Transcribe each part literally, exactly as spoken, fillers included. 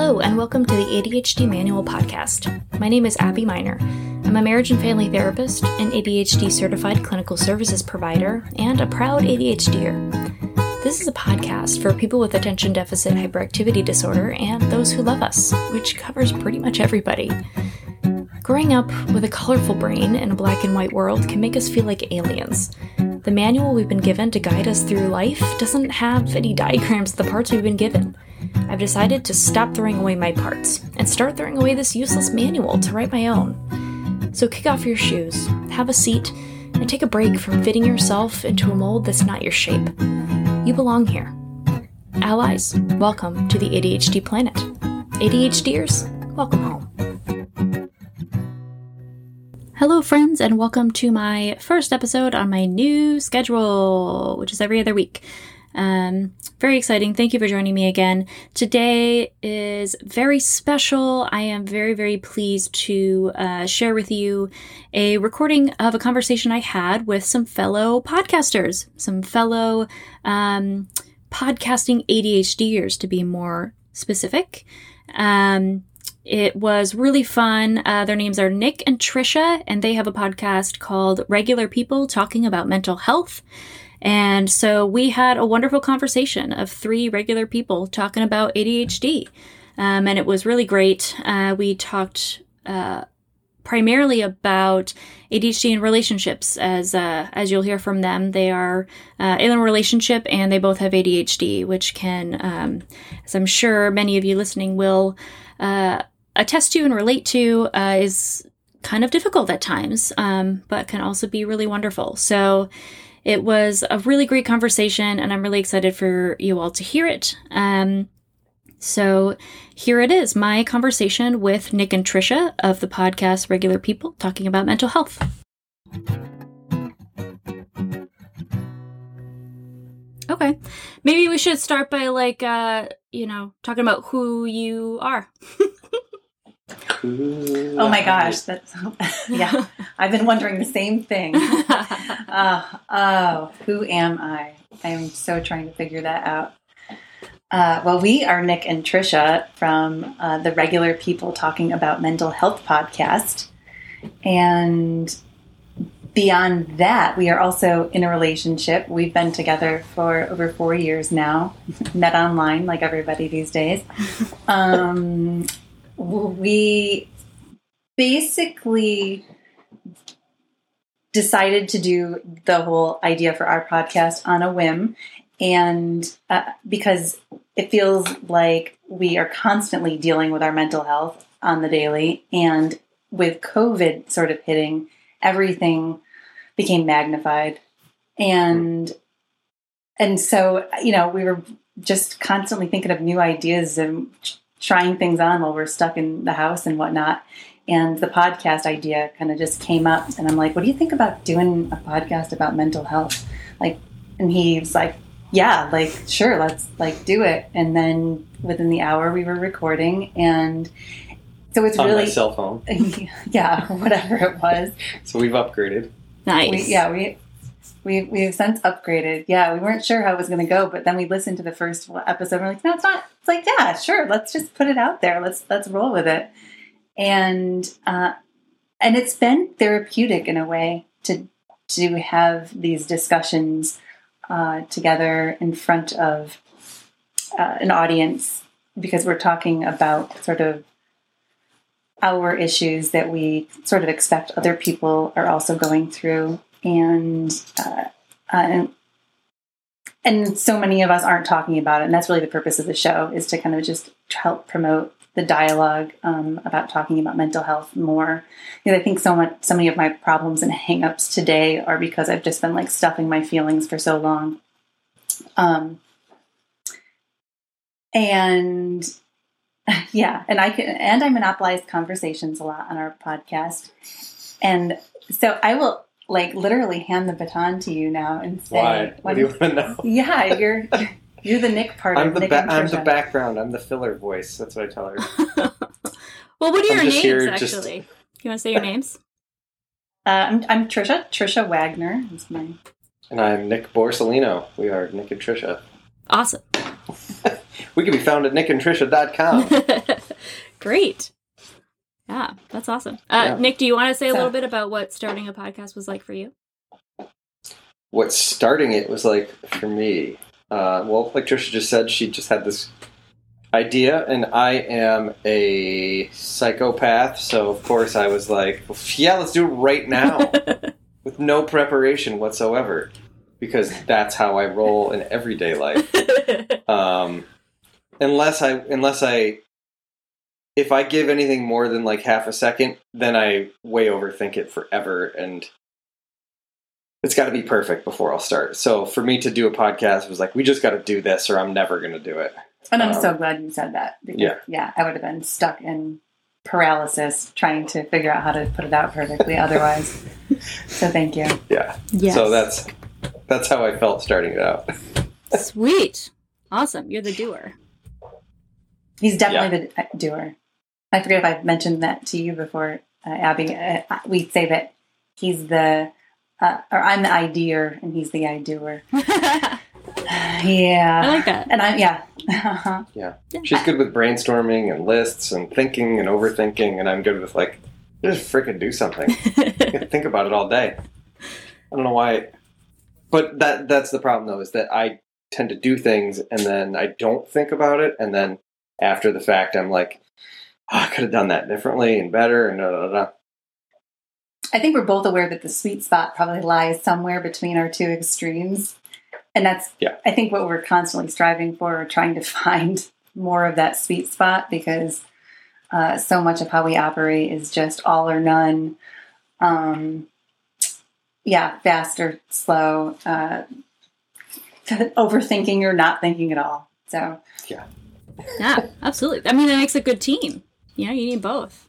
Hello, and welcome to the A D H D Manual Podcast. My name is Abby Miner. I'm a marriage and family therapist, an A D H D certified clinical services provider, and a proud ADHDer. This is a podcast for people with attention deficit hyperactivity disorder and those who love us, which covers pretty much everybody. Growing up with a colorful brain in a black and white world can make us feel like aliens. The manual we've been given to guide us through life doesn't have any diagrams of the parts we've been given. I've decided to stop throwing away my parts and start throwing away this useless manual to write my own. So kick off your shoes, have a seat, and take a break from fitting yourself into a mold that's not your shape. You belong here. Allies, welcome to the A D H D planet. ADHDers, welcome home. Hello friends, and welcome to my first episode on my new schedule, which is every other week. Um, very exciting. Thank you for joining me again. Today is very special. I am very, very pleased to uh, share with you a recording of a conversation I had with some fellow podcasters, some fellow um, podcasting ADHDers, to be more specific. Um, it was really fun. Uh, their names are Nick and Trisha, and they have a podcast called Regular People Talking About Mental Health. And so we had a wonderful conversation of three regular people talking about A D H D. Um, and it was really great. Uh, we talked uh, primarily about A D H D and relationships. As uh, as you'll hear from them, they are uh, in a relationship and they both have A D H D, which can, um, as I'm sure many of you listening will uh, attest to and relate to, uh, is kind of difficult at times, um, but can also be really wonderful. So it was a really great conversation, and I'm really excited for you all to hear it. Um, so here it is, my conversation with Nick and Trisha of the podcast Regular People Talking About Mental Health. Okay. Maybe we should start by, like, uh, you know, talking about who you are. Oh my gosh, that's yeah. I've been wondering the same thing. Uh, oh, who am I? I'm so trying to figure that out. Uh, well, we are Nick and Trisha from uh, the Regular People Talking About Mental Health podcast, and beyond that, we are also in a relationship. We've been together for over four years now. Met online, like everybody these days. Um, We basically decided to do the whole idea for our podcast on a whim, and uh, because it feels like we are constantly dealing with our mental health on the daily, and with COVID sort of hitting, everything became magnified. And and so, you know, we were just constantly thinking of new ideas and trying things on while we're stuck in the house and whatnot. And the podcast idea kind of just came up, and I'm like, what do you think about doing a podcast about mental health? Like, and he's like, yeah, like, sure, let's like do it. And then within the hour we were recording, and so it's on really my cell phone. Yeah, whatever it was. So we've upgraded. Nice. We, yeah, we we we've since upgraded. Yeah, we weren't sure how it was going to go, but then we listened to the first episode. And we're like, no, it's not. It's like, yeah, sure. Let's just put it out there. Let's let's roll with it. And uh, and it's been therapeutic in a way to to have these discussions uh, together in front of uh, an audience, because we're talking about sort of our issues that we sort of expect other people are also going through. And, uh, uh, and and so many of us aren't talking about it, and that's really the purpose of the show, is to kind of just help promote the dialogue um, about talking about mental health more. Because I think so much, so many of my problems and hangups today are because I've just been like stuffing my feelings for so long. Um, and yeah, and I can, and I monopolize conversations a lot on our podcast, and so I will, like, literally hand the baton to you now and say, Why? What do you want to know? Yeah, you're you're the Nick part I'm of the Nick ba- and I'm the Trisha. background. I'm the filler voice. That's what I tell her. Well, what are I'm your just names, here actually? just- You want to say your names? Uh, I'm, I'm Trisha, Trisha Wagner. That's my... And I'm Nick Borsellino. We are Nick and Trisha. Awesome. We can be found at nick and trisha dot com. Great. Yeah, that's awesome. Uh, Yeah. Nick, do you want to say a So- little bit about what starting a podcast was like for you? What starting it was like for me. Uh, well, like Trisha just said, she just had this idea, and I am a psychopath, so of course I was like, yeah, let's do it right now with no preparation whatsoever, because that's how I roll in everyday life. Um, unless I, unless I, if I give anything more than like half a second, then I way overthink it forever, and it's got to be perfect before I'll start. So for me to do a podcast was like, we just got to do this, or I'm never going to do it. And I'm Um, so glad you said that. Because, yeah. yeah, I would have been stuck in paralysis trying to figure out how to put it out perfectly otherwise. So thank you. Yeah. Yes. So that's that's how I felt starting it out. Sweet. Awesome. You're the doer. He's definitely the doer. I forget if I've mentioned that to you before, uh, Abby. Uh, we say that he's the, uh, or I'm the ideer and he's the I-doer. I Yeah. like that. And I, yeah. Yeah. She's good with brainstorming and lists and thinking and overthinking, and I'm good with like, just freaking do something. Think about it all day. I don't know why. But that that's the problem, though, is that I tend to do things and then I don't think about it, and then after the fact, I'm like, oh, I could have done that differently and better, and da da da. I think we're both aware that the sweet spot probably lies somewhere between our two extremes. And that's, Yeah. I think, what we're constantly striving for, or trying to find more of that sweet spot, because uh, so much of how we operate is just all or none. Um, yeah, fast or slow, uh, overthinking or not thinking at all. So, Yeah. Yeah, absolutely. I mean, that makes a good team. You know, you need both.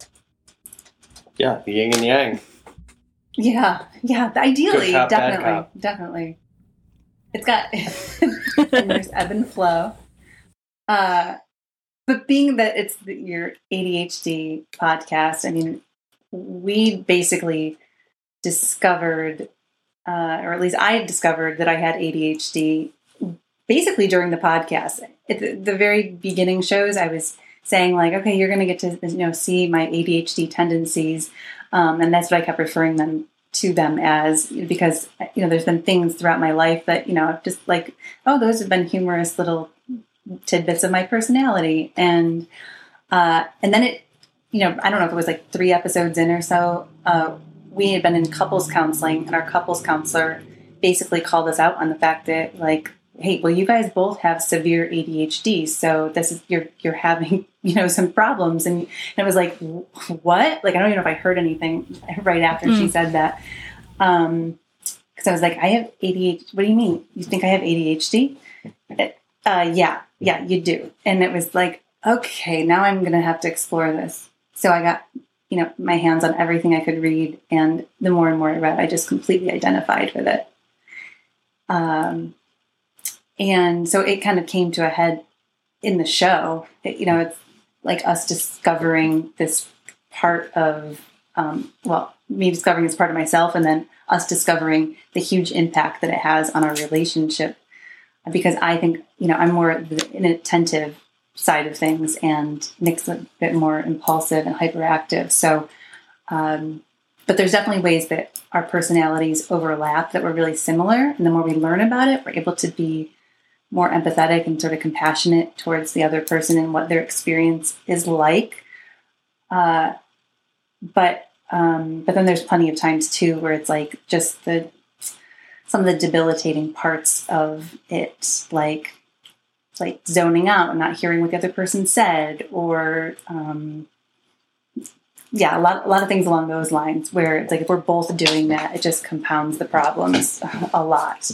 Yeah, the yin and yang. yeah, yeah, ideally, Good cop, bad definitely, cop. definitely. It's got, and there's ebb and flow. Uh, but being that it's the, your A D H D podcast, I mean, we basically discovered, uh, or at least I discovered that I had A D H D basically during the podcast. At the, the very beginning shows, I was saying like, okay, you're going to get to, you know, see my A D H D tendencies. Um, and that's what I kept referring them to them as, because, you know, there's been things throughout my life that, you know, just like, oh, those have been humorous little tidbits of my personality. And, uh, and then it, you know, I don't know if it was like three episodes in or so, uh, we had been in couples counseling, and our couples counselor basically called us out on the fact that like, hey, well, you guys both have severe A D H D, so this is, you're, you're having, you know, some problems. And, and it was like, what? Like, I don't even know if I heard anything right after Mm. she said that. Um, cause I was like, I have A D H D. What do you mean? You think I have A D H D? Uh, yeah, yeah, you do. And it was like, okay, now I'm going to have to explore this. So I got, you know, my hands on everything I could read. And the more and more I read, I just completely identified with it. Um, and so it kind of came to a head in the show. It, you know, it's like us discovering this part of, um, well, me discovering this part of myself, and then us discovering the huge impact that it has on our relationship. Because I think, you know, I'm more the inattentive side of things, and Nick's a bit more impulsive and hyperactive. So, um, but there's definitely ways that our personalities overlap that were really similar. And the more we learn about it, we're able to be more empathetic and sort of compassionate towards the other person and what their experience is like. Uh, but um, but then there's plenty of times too where it's like just the some of the debilitating parts of it, like like zoning out and not hearing what the other person said, or um, yeah, a lot a lot of things along those lines. Where it's like if we're both doing that, it just compounds the problems a lot.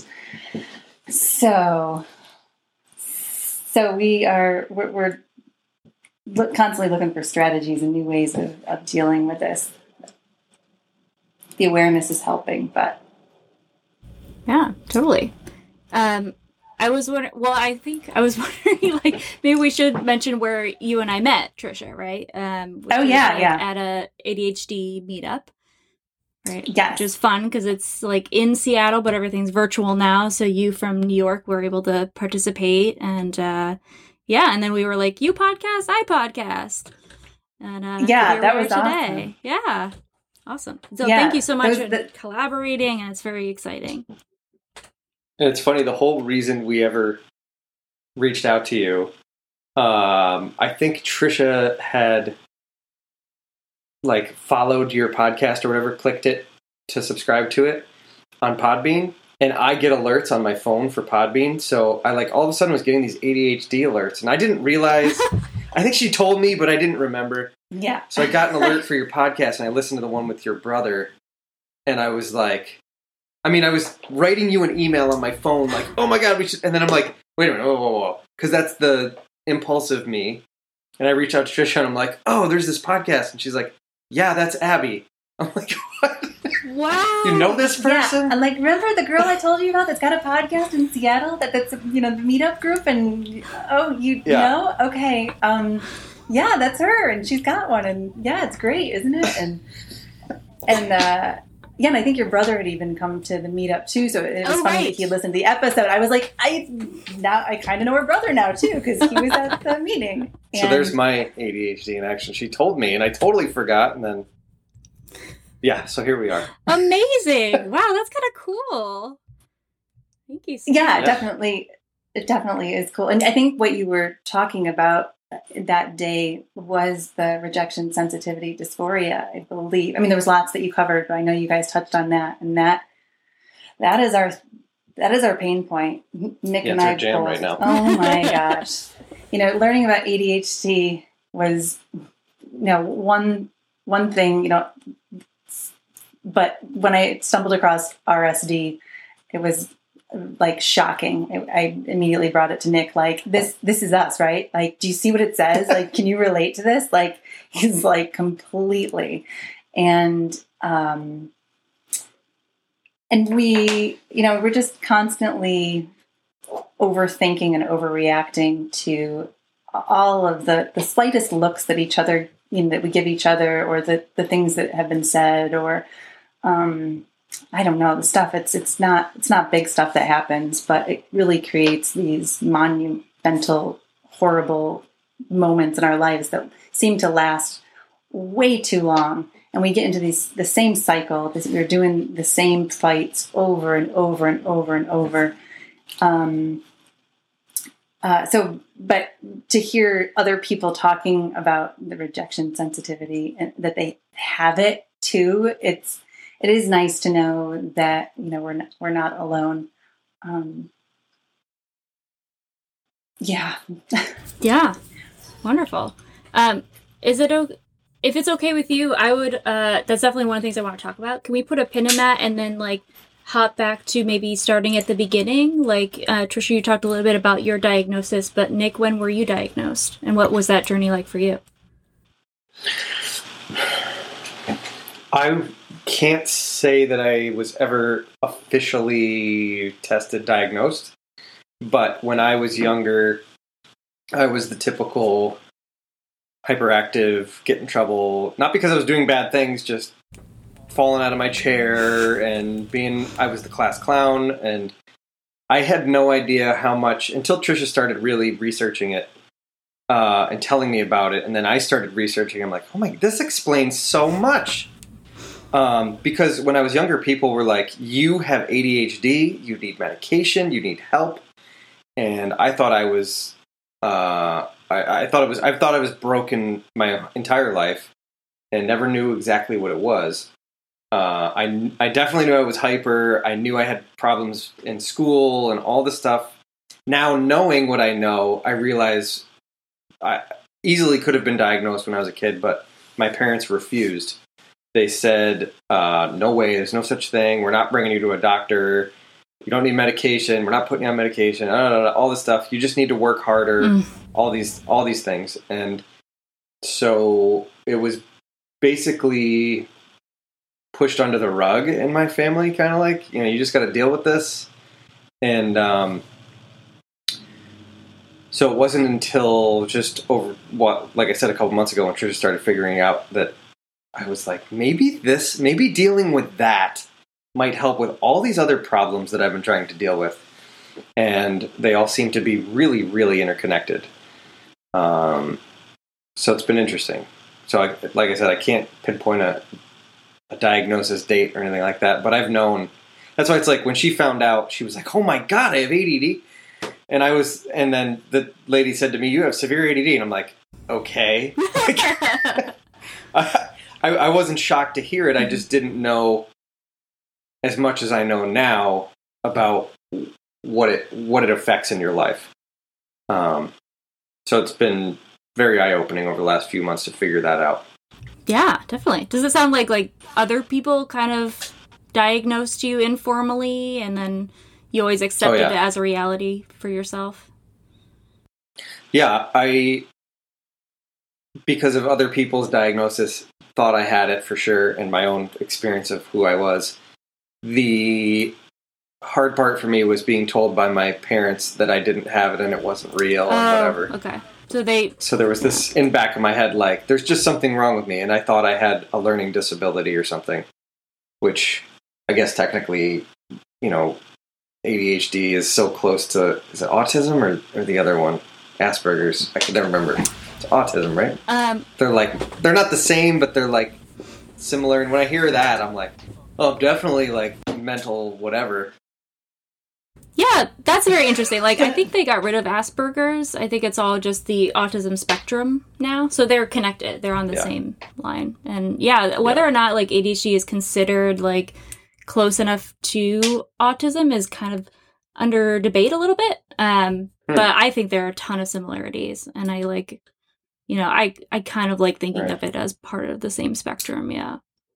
So. So we are, we're, we're look, constantly looking for strategies and new ways of, of dealing with this. The awareness is helping, but. Yeah, totally. Um, I was wondering, well, I think I was wondering, like, maybe we should mention where you and I met, Trisha, right? Um, which Oh, was, yeah, like, yeah. At a A D H D meetup. Right. Yes. Which is fun because it's like in Seattle, but everything's virtual now. So you from New York were able to participate. And uh, yeah, and then we were like, you podcast, I podcast. And uh, yeah, here that we was are awesome. today. Yeah, awesome. So Yeah, thank you so much that for was the- collaborating, and it's very exciting. And it's funny, the whole reason we ever reached out to you, um, I think Trisha had like followed your podcast or whatever, clicked it to subscribe to it on Podbean, and I get alerts on my phone for Podbean, so I like all of a sudden was getting these A D H D alerts, and I didn't realize. I think she told me, but I didn't remember. Yeah. So I got an alert for your podcast, and I listened to the one with your brother, and I was like, I mean, I was writing you an email on my phone, like, oh my God, we should, and then I'm like, wait a minute, whoa, whoa, whoa, because that's the impulsive me, and I reach out to Trisha, and I'm like, oh, there's this podcast, and she's like, yeah, that's Abby. I'm like, what? Wow. You know this person? Yeah. And like, remember the girl I told you about that's got a podcast in Seattle? That that's you know the meetup group, and oh, you Yeah. know, okay, um, yeah, that's her, and she's got one, and yeah, it's great, isn't it? And and uh, yeah, and I think your brother had even come to the meetup too, so it was Oh, funny right. that he listened to the episode. I was like, I now I kind of know her brother now too because he was at the meeting. So And- there's my A D H D in action. She told me, and I totally forgot, and then, yeah, so here we are. Amazing. Wow, that's kind of cool. Thank you so Yeah, much. Yeah. definitely. It definitely is cool. And I think what you were talking about that day was the rejection sensitivity dysphoria, I believe. I mean, there was lots that you covered, but I know you guys touched on that. And that that is our that is our pain point. Nick Yeah, and it's I our jam both. right now. Oh my gosh. You know, learning about A D H D was you know, one one thing, you know, but when I stumbled across R S D, it was like shocking. I immediately brought it to Nick, like, this, this is us, right? Like, do you see what it says? Like, can you relate to this? Like, he's like completely. And, um, and we, you know, we're just constantly overthinking and overreacting to all of the, the slightest looks that each other, you know, that we give each other, or the, the things that have been said, or, um, I don't know, the stuff, it's, it's not, it's not big stuff that happens, but it really creates these monumental, horrible moments in our lives that seem to last way too long. And we get into these, the same cycle, this, we're doing the same fights over and over and over and over. Um, uh, so, but to hear other people talking about the rejection sensitivity and that they have it too, it's, it is nice to know that, you know, we're not, we're not alone. Um, yeah. Yeah. Wonderful. Um, is it okay? If it's okay with you, I would, uh, that's definitely one of the things I want to talk about. Can we put a pin in that and then like hop back to maybe starting at the beginning? Like, uh, Trisha, you talked a little bit about your diagnosis, but Nick, when were you diagnosed? And what was that journey like for you? I can't say that I was ever officially tested, diagnosed, but when I was younger, I was the typical hyperactive, get in trouble, not because I was doing bad things, just falling out of my chair and being, I was the class clown, and I had no idea how much, until Trisha started really researching it uh, and telling me about it, and then I started researching, I'm like, oh my, this explains so much. Um, because when I was younger, people were like, you have A D H D, you need medication, you need help. And I thought I was, uh, I, I thought it was, I thought I was broken my entire life and never knew exactly what it was. Uh, I, I definitely knew I was hyper. I knew I had problems in school and all this stuff. Now, knowing what I know, I realize I easily could have been diagnosed when I was a kid, but my parents refused. They said, uh, no way, there's no such thing. We're not bringing you to a doctor. You don't need medication. We're not putting you on medication. Uh, uh, uh, all this stuff. You just need to work harder. Mm. All these, all these things. And so it was basically pushed under the rug in my family, kind of like, you know, you just got to deal with this. And um, so it wasn't until just over, what, like I said a couple months ago, when Trisha started figuring out that I was like, maybe this, maybe dealing with that might help with all these other problems that I've been trying to deal with. And they all seem to be really, really interconnected. Um, so it's been interesting. so, I, like I said, I can't pinpoint a, a diagnosis date or anything like that. But I've known. That's why it's like when she found out, she was like, "Oh my God, I have A D D." And I was, and then the lady said to me, "You have severe A D D," and I'm like, "Okay." I, I wasn't shocked to hear it. I just didn't know as much as I know now about what it what it affects in your life. Um, so it's been very eye-opening over the last few months to figure that out. Yeah, definitely. Does it sound like like other people kind of diagnosed you informally, and then you always accepted oh, yeah. it as a reality for yourself? Yeah, I, because of other people's diagnosis, thought I had it for sure, and my own experience of who I was. The hard part for me was being told by my parents that I didn't have it and it wasn't real and oh, whatever. Okay. So they... So there was this in back of my head, like, there's just something wrong with me, and I thought I had a learning disability or something, which I guess technically, you know, A D H D is so close to, is it autism or, or the other one? Asperger's. I can never remember. It's autism, right? Um, they're like, they're not the same, but they're like similar. And when I hear that, I'm like, oh, definitely like mental whatever. Yeah, that's very interesting. Like, I think they got rid of Asperger's. I think it's all just the autism spectrum now. So they're connected. They're on the yeah. same line. And yeah, whether yeah. or not like A D H D is considered like close enough to autism is kind of under debate a little bit. Um, hmm. But I think there are a ton of similarities. And I like, you know, I, I kind of like thinking right. of it as part of the same spectrum. Yeah.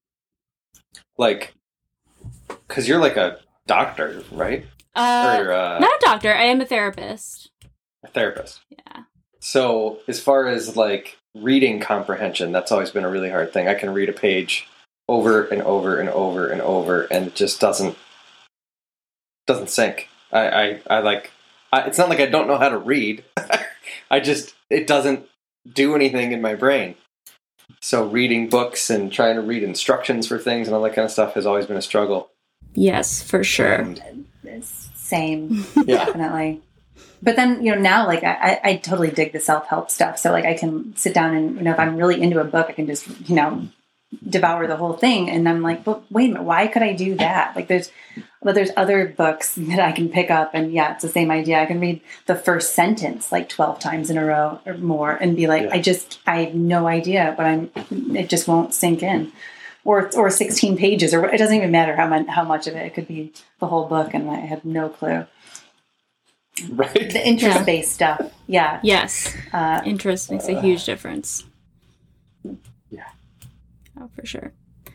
Like, because you're like a doctor, right? Uh, or, uh, not a doctor. I am a therapist. A therapist. Yeah. So as far as like reading comprehension, that's always been a really hard thing. I can read a page over and over and over and over, and it just doesn't doesn't sink. I I, I like. I, it's not like I don't know how to read. I just it doesn't do anything in my brain. So reading books and trying to read instructions for things and all that kind of stuff has always been a struggle. Yes, for sure. And, Same, yeah. definitely. But then, you know, now, like, I, I totally dig the self-help stuff. So, like, I can sit down and, you know, if I'm really into a book, I can just, you know, devour the whole thing. And I'm like, but wait a minute, why could I do that? Like, there's, but there's other books that I can pick up. And yeah, it's the same idea. I can read the first sentence like twelve times in a row or more and be like, yeah. I just, I have no idea, but I'm, it just won't sink in. Or or sixteen pages, or it doesn't even matter how much how much of it. It could be the whole book, and I had no clue. Right. The interest-based stuff, yeah. Yes. Uh, interest makes a huge difference. Yeah. Oh, for sure.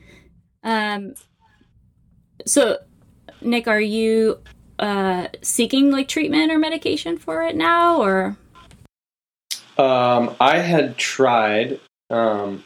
Um. So, Nick, are you uh, seeking like treatment or medication for it now, or? Um, I had tried. Um,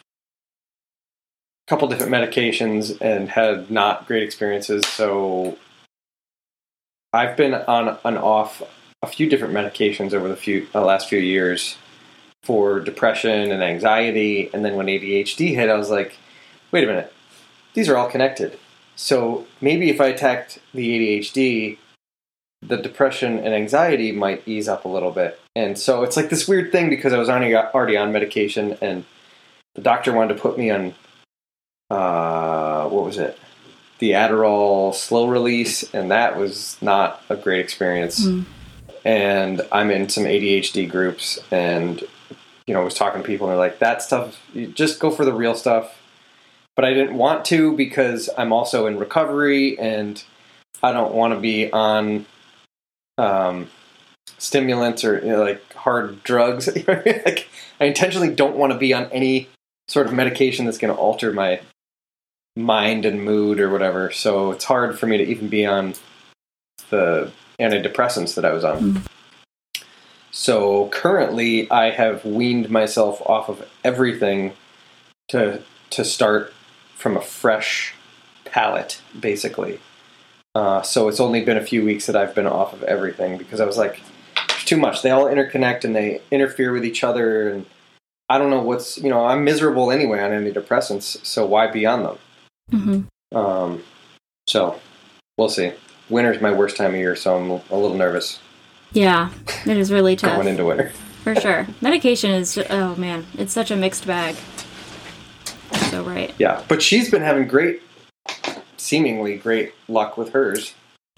couple different medications and had not great experiences. So I've been on and off a few different medications over the few uh, last few years for depression and anxiety. And then when A D H D hit, I was like, wait a minute, these are all connected. So maybe if I attacked the A D H D, the depression and anxiety might ease up a little bit. And so it's like this weird thing because I was already, already on medication and the doctor wanted to put me on Uh, what was it? The Adderall slow release, and that was not a great experience. Mm. And I'm in some A D H D groups, and you know, I was talking to people, and they're like, "That stuff, you just go for the real stuff." But I didn't want to because I'm also in recovery, and I don't want to be on um, stimulants or you know, like hard drugs. Like, I intentionally don't want to be on any sort of medication that's going to alter my mind and mood or whatever. So it's hard for me to even be on the antidepressants that I was on. Mm. So currently I have weaned myself off of everything to to start from a fresh palate, basically. Uh, so it's only been a few weeks that I've been off of everything because I was like, there's too much. They all interconnect and they interfere with each other, and I don't know what's, you know, I'm miserable anyway on antidepressants, so why be on them? Mm-hmm. Um, so we'll see. Winter's my worst time of year, so I'm a little nervous. Yeah, it is really tough. Going into winter. For sure. Medication is, oh man, it's such a mixed bag. so right. Yeah, but she's been having great, seemingly great luck with hers.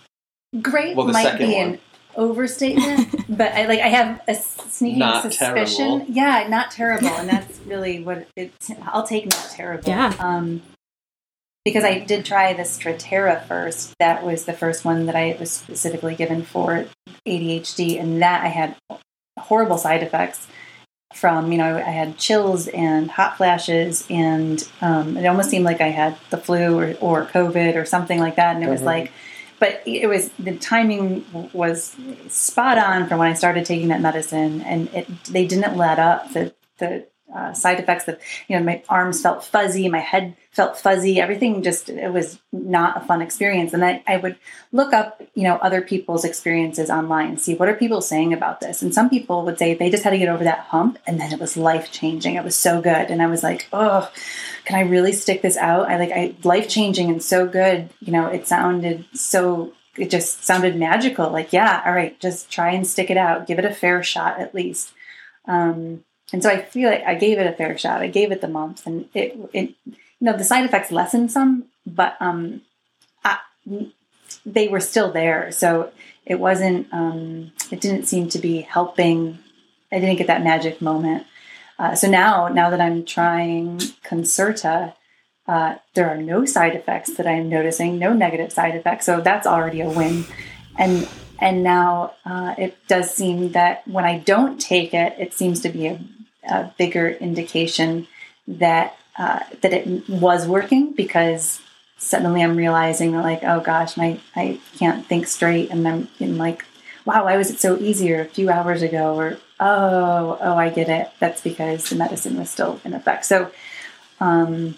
Great Well, the might second be one. an overstatement, but I like I have a sneaking Not suspicion. terrible. Yeah, not terrible, and that's really what it's. I'll take not terrible. Yeah. Um, because I did try the Strattera first. That was the first one that I was specifically given for A D H D, and that I had horrible side effects from. You know, I had chills and hot flashes, and um, it almost seemed like I had the flu or, or COVID or something like that, and it was Mhm. like. But it was the timing was spot on for when I started taking that medicine, and it they didn't let up. The the uh, side effects that you know my arms felt fuzzy, my head felt fuzzy, everything just it was not a fun experience. And I, I would look up you know other people's experiences online, see what are people saying about this. And some people would say they just had to get over that hump, and then it was life changing. It was so good, and I was like, oh. Can I really stick this out? I like I life changing and so good. You know, it sounded so. It just sounded magical. Like, yeah, all right, just try and stick it out. Give it a fair shot at least. Um, and so I feel like I gave it a fair shot. I gave it the month, and it, it you know, the side effects lessened some, but um, I, they were still there. So it wasn't. Um, it didn't seem to be helping. I didn't get that magic moment. Uh, so now, now that I'm trying Concerta, uh, there are no side effects that I'm noticing, no negative side effects. So that's already a win. And and now uh, it does seem that when I don't take it, it seems to be a, a bigger indication that uh, that it was working, because suddenly I'm realizing like, oh gosh, my I can't think straight, and I'm in like, wow, why was it so easier a few hours ago? Or oh, oh, I get it. That's because the medicine was still in effect. So, um,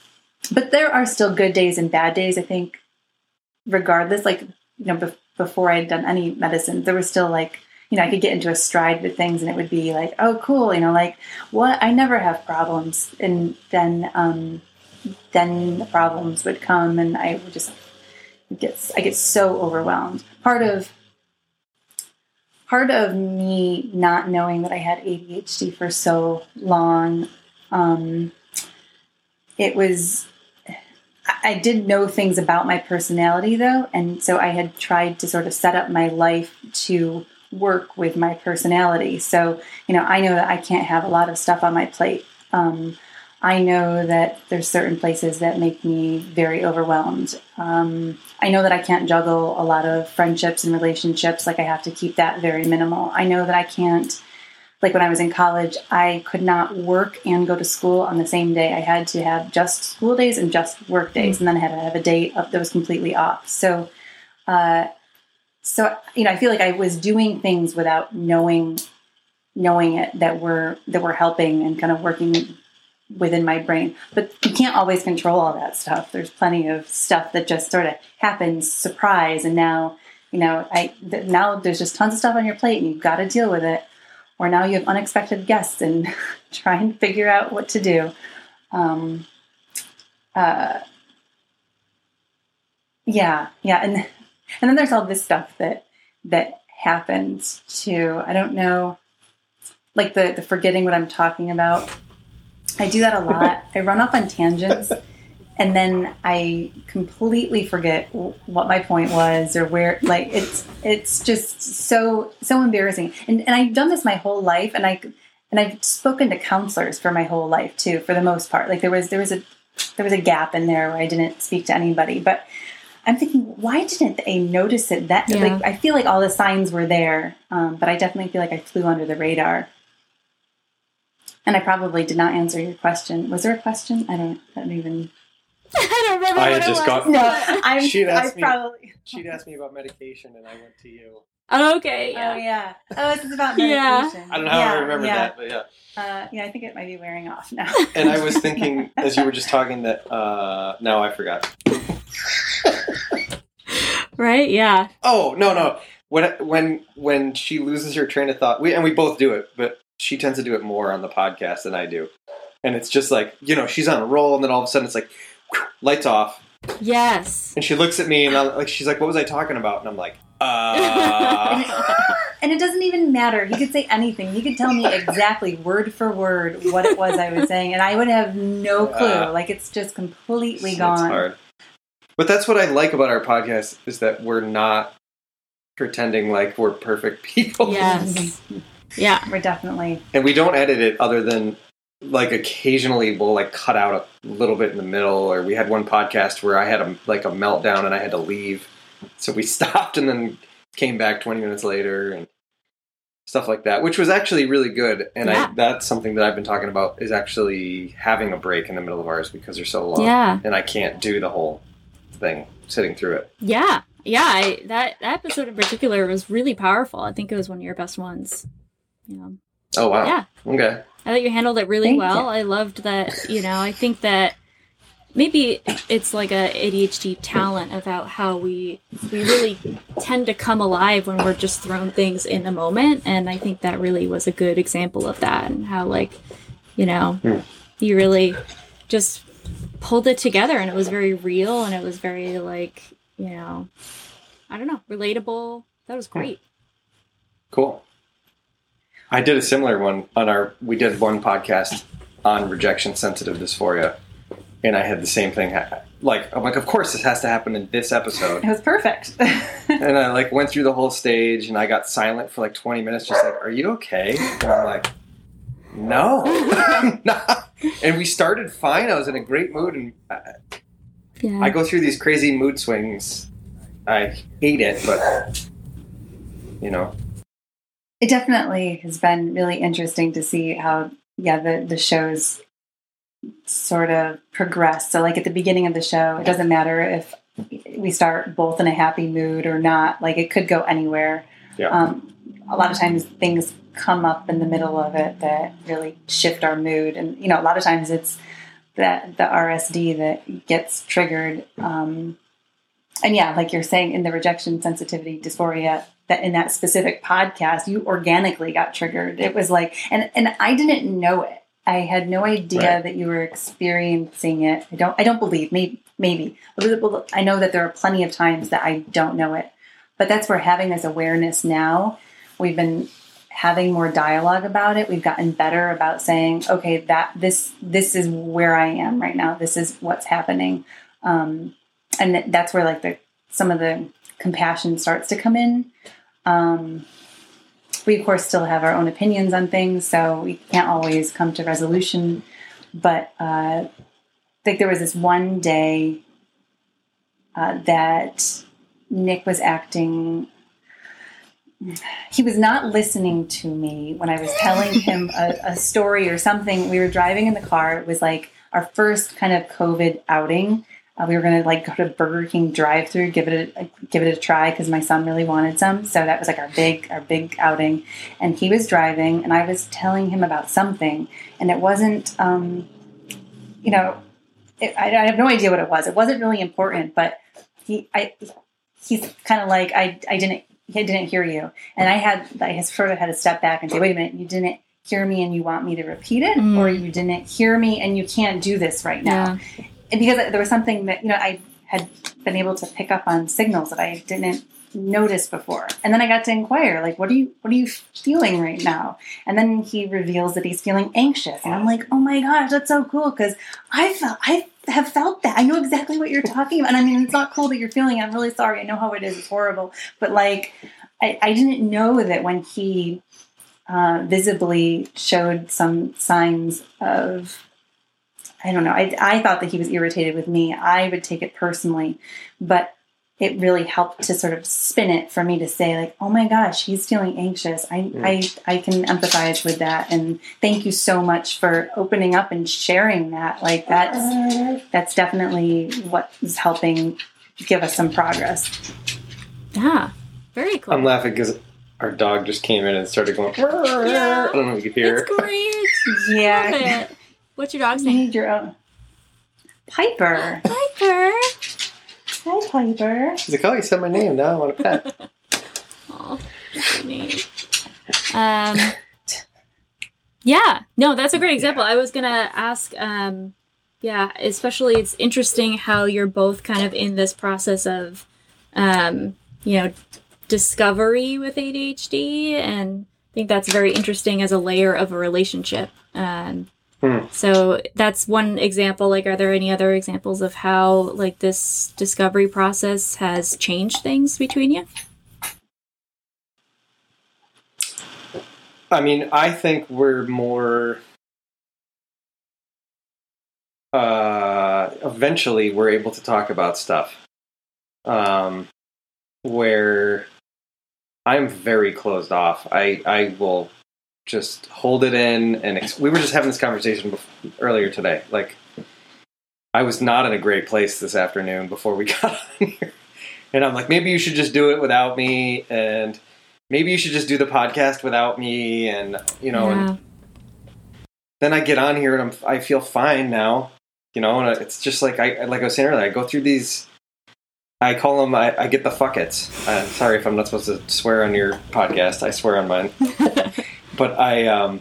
but there are still good days and bad days, I think, regardless. Like, you know, be- before I had done any medicine, there was still like, you know, I could get into a stride with things and it would be like, oh, cool. You know, like what? I never have problems. And then, um, then the problems would come and I would just get, I get so overwhelmed. Part of, Part of me not knowing that I had A D H D for so long, um, it was, I did know things about my personality though. And so I had tried to sort of set up my life to work with my personality. So, you know, I know that I can't have a lot of stuff on my plate. Um, I know that there's certain places that make me very overwhelmed. Um, I know that I can't juggle a lot of friendships and relationships. Like I have to keep that very minimal. I know that I can't, like when I was in college, I could not work and go to school on the same day. I had to have just school days and just work days. Mm-hmm. And then I had to have a day that was completely off. So, uh, so, you know, I feel like I was doing things without knowing, knowing it that were, that were helping and kind of working within my brain. But you can't always control all that stuff. There's plenty of stuff that just sort of happens, surprise. And now, you know, I th- now there's just tons of stuff on your plate and you've got to deal with it. Or now you have unexpected guests and try and figure out what to do. Um, uh, yeah, yeah. And, and then there's all this stuff that, that happens too. I don't know, like the, the forgetting what I'm talking about. I do that a lot. I run off on tangents and then I completely forget what my point was or where, like, it's, it's just so, so embarrassing. And and I've done this my whole life and I, and I've spoken to counselors for my whole life too, for the most part. Like there was, there was a, there was a gap in there where I didn't speak to anybody, but I'm thinking, why didn't they notice it that, yeah. like, I feel like all the signs were there. Um, but I definitely feel like I flew under the radar. And I probably did not answer your question. Was there a question? I don't, I don't even. I don't remember I what just it was. got. No, I'm. She'd asked I me. probably. She'd asked me about medication, and I went to you. Oh, okay. Yeah. Oh yeah. Oh, this is about Yeah. medication. I don't know how yeah, I remember yeah. that, but yeah. Uh, yeah, I think it might be wearing off now. And I was thinking, as you were just talking, that uh, now I forgot. Right? Yeah. Oh no, no. When when when she loses her train of thought, we and we both do it, but she tends to do it more on the podcast than I do. And it's just like, you know, she's on a roll, and then all of a sudden it's like, whew, lights off. Yes. And she looks at me, and I'm like, she's like, "What was I talking about?" And I'm like, "Uh." and, and it doesn't even matter. He could say anything. He could tell me exactly word for word what it was I was saying, and I would have no clue. Uh, like, it's just completely that's gone. Hard. But that's what I like about our podcast, is that we're not pretending like we're perfect people. Yes. Yeah. We're definitely. And we don't edit it other than, like, occasionally we'll, like, cut out a little bit in the middle. Or we had one podcast where I had, a like, a meltdown and I had to leave. So we stopped and then came back twenty minutes later and stuff like that, which was actually really good. And yeah. I, that's something that I've been talking about, is actually having a break in the middle of ours because they're so long. Yeah. And I can't do the whole thing sitting through it. Yeah. Yeah. I, that, that episode in particular was really powerful. I think it was one of your best ones. Yeah. Oh, wow. Yeah. Okay. I thought you handled it really Thank well. you. I loved that, you know, I think that maybe it's like a A D H D talent about how we we really tend to come alive when we're just thrown things in the moment. And I think that really was a good example of that, and how, like, you know, hmm. you really just pulled it together, and it was very real, and it was very, like, you know, I don't know, relatable. That was great. Cool. I did a similar one on our, we did one podcast on rejection sensitive dysphoria, and I had the same thing. Ha- like, I'm like, of course this has to happen in this episode. It was perfect. And I, like, went through the whole stage, and I got silent for like twenty minutes, just like, are you okay? And I'm like, no. And we started fine. I was in a great mood, and I, Yeah. I go through these crazy mood swings. I hate it, but, you know. It definitely has been really interesting to see how, yeah, the, the show's sort of progress. So, like, at the beginning of the show, it doesn't matter if we start both in a happy mood or not. Like, it could go anywhere. Yeah. Um, a lot of times things come up in the middle of it that really shift our mood. And, you know, a lot of times it's that the R S D that gets triggered. Um, and yeah, like you're saying, in the rejection sensitivity dysphoria, that in that specific podcast, you organically got triggered. It was like, and, and I didn't know it. I had no idea right. that you were experiencing it. I don't, I don't believe, maybe, maybe. I know that there are plenty of times that I don't know it, but that's where having this awareness now, we've been having more dialogue about it. We've gotten better about saying, okay, that this, this is where I am right now. This is what's happening. Um, and that's where, like, the, some of the compassion starts to come in. Um, we, of course, still have our own opinions on things, so we can't always come to resolution. But uh, I think there was this one day uh, that Nick was acting... He was not listening to me when I was telling him a, a story or something. We were driving in the car. It was like our first kind of COVID outing. Uh, we were going to, like, go to Burger King drive-through, give it a give it a try because my son really wanted some. So that was like our big our big outing. And he was driving, and I was telling him about something, and it wasn't, um, you know, it, I, I have no idea what it was. It wasn't really important, but he I he's kind of like I I didn't I didn't hear you, and I had I sort of had to step back and say, wait a minute, you didn't hear me, and you want me to repeat it, mm. or you didn't hear me, and you can't do this right now. Yeah. And because there was something that, you know, I had been able to pick up on signals that I didn't notice before. And then I got to inquire, like, what are you, what are you feeling right now? And then he reveals that he's feeling anxious. And I'm like, oh my gosh, that's so cool. Cause I felt, I have felt that. I know exactly what you're talking about. And I mean, it's not cool that you're feeling it. I'm really sorry. I know how it is. It's horrible. But, like, I, I didn't know that when he uh, visibly showed some signs of, I don't know. I, I thought that he was irritated with me. I would take it personally, but it really helped to sort of spin it for me to say, like, oh my gosh, he's feeling anxious. I, mm. I, I can empathize with that. And thank you so much for opening up and sharing that. Like, that's, that's definitely what is helping give us some progress. Yeah. Very cool. I'm laughing because our dog just came in and started going, yeah. I don't know if you could hear. It's great. Yeah. Love it. What's your dog's you name? Need your own. Piper. Piper. Hi, Piper. She's like, oh, you said my name. Now I want a pet. Oh, that's neat. Um, yeah. No, that's a great example. I was going to ask, um, yeah, especially it's interesting how you're both kind of in this process of, um, you know, discovery with A D H D, and I think that's very interesting as a layer of a relationship. Um, hmm. So that's one example. Like, are there any other examples of how like this discovery process has changed things between you? I mean, I think we're more. Uh, eventually, we're able to talk about stuff. Um, where I'm very closed off. I, I will just hold it in. And ex- we were just having this conversation before, earlier today. Like, I was not in a great place this afternoon before we got on here. And I'm like, maybe you should just do it without me. And maybe you should just do the podcast without me. And, you know, yeah. and then I get on here and I'm, I feel fine now. You know, and it's just like I like I was saying earlier, I go through these. I call them. I, I get the fuckets. I'm sorry if I'm not supposed to swear on your podcast. I swear on mine. But I, um,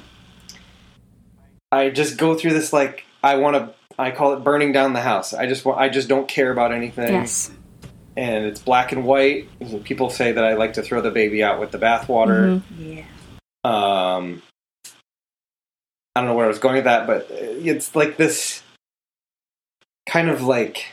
I just go through this like I want to. I call it burning down the house. I just want. I just don't care about anything. Yes. And it's black and white. People say that I like to throw the baby out with the bathwater. Mm-hmm. Yeah. Um. I don't know where I was going with that, but it's like this. Kind of like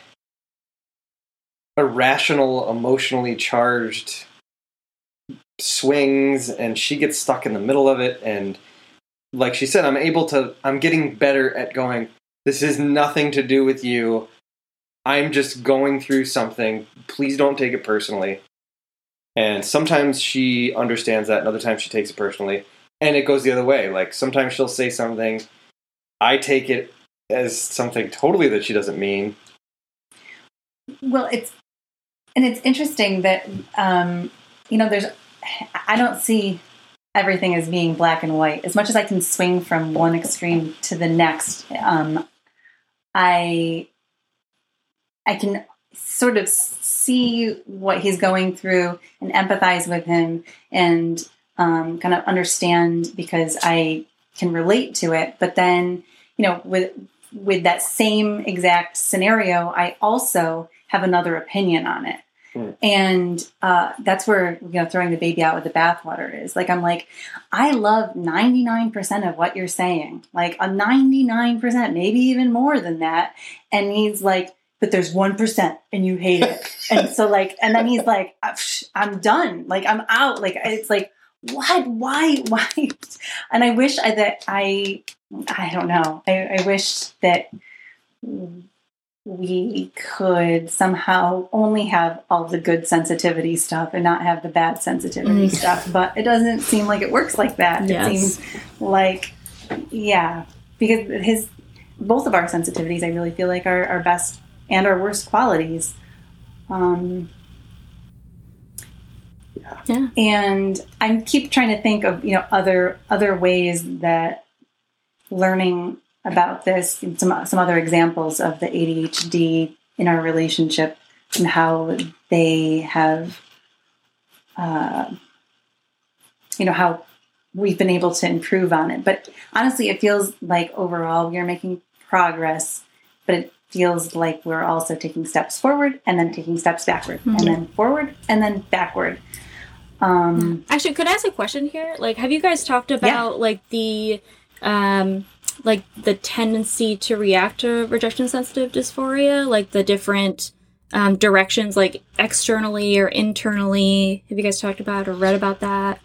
irrational, emotionally charged swings, and she gets stuck in the middle of it. And like she said, I'm able to, I'm getting better at going, this is nothing to do with you. I'm just going through something. Please don't take it personally. And sometimes she understands that, and other times she takes it personally. And it goes the other way. Like sometimes she'll say something, I take it as something totally that she doesn't mean. Well, it's, and it's interesting that, um, you know, there's, I don't see everything as being black and white. As much as I can swing from one extreme to the next, um, I, I can sort of see what he's going through and empathize with him and um, kind of understand because I can relate to it. But then, you know, with, with that same exact scenario, I also have another opinion on it. Mm. And uh, that's where, you know, throwing the baby out with the bathwater is. Like, I'm like, I love ninety-nine percent of what you're saying. Like a ninety-nine percent, maybe even more than that. And he's like, but there's one percent and you hate it. And so like, and then he's like, I'm done. Like, I'm out. Like, it's like, what, why, why? And I wish I, that I, I don't know. I, I wish that we could somehow only have all the good sensitivity stuff and not have the bad sensitivity mm. stuff. But it doesn't seem like it works like that. Yes. It seems like, yeah, because his, both of our sensitivities, I really feel like are our best and our worst qualities. Um, yeah. And I keep trying to think of, you know, other, other ways that learning about this, some some other examples of the A D H D in our relationship and how they have, uh, you know, how we've been able to improve on it. But honestly, it feels like overall we are making progress, but it feels like we're also taking steps forward and then taking steps backward mm-hmm. and then forward and then backward. Um, Actually, could I ask a question here? Like, have you guys talked about yeah. like the, um, like the tendency to react to rejection sensitive dysphoria, like the different um, directions, like externally or internally? Have you guys talked about or read about that?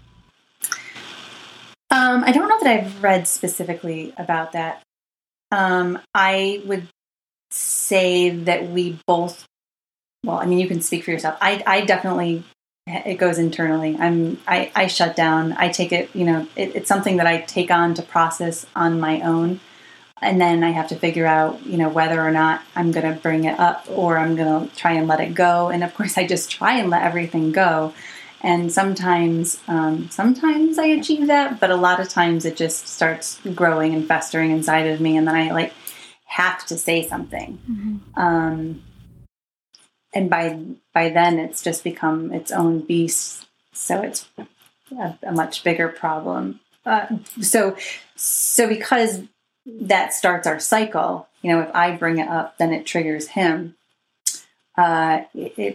Um, I don't know that I've read specifically about that. Um, I would say that we both, well, I mean, you can speak for yourself. I, I definitely, it goes internally. I'm, I, I shut down. I take it, you know, it, it's something that I take on to process on my own. And then I have to figure out, you know, whether or not I'm going to bring it up or I'm going to try and let it go. And of course I just try and let everything go. And sometimes, um, sometimes I achieve that, but a lot of times it just starts growing and festering inside of me. And then I like have to say something. Mm-hmm. Um, and by, by then it's just become its own beast. So it's a, a much bigger problem. Uh, so, so because that starts our cycle, you know, if I bring it up, then it triggers him. Uh, it, it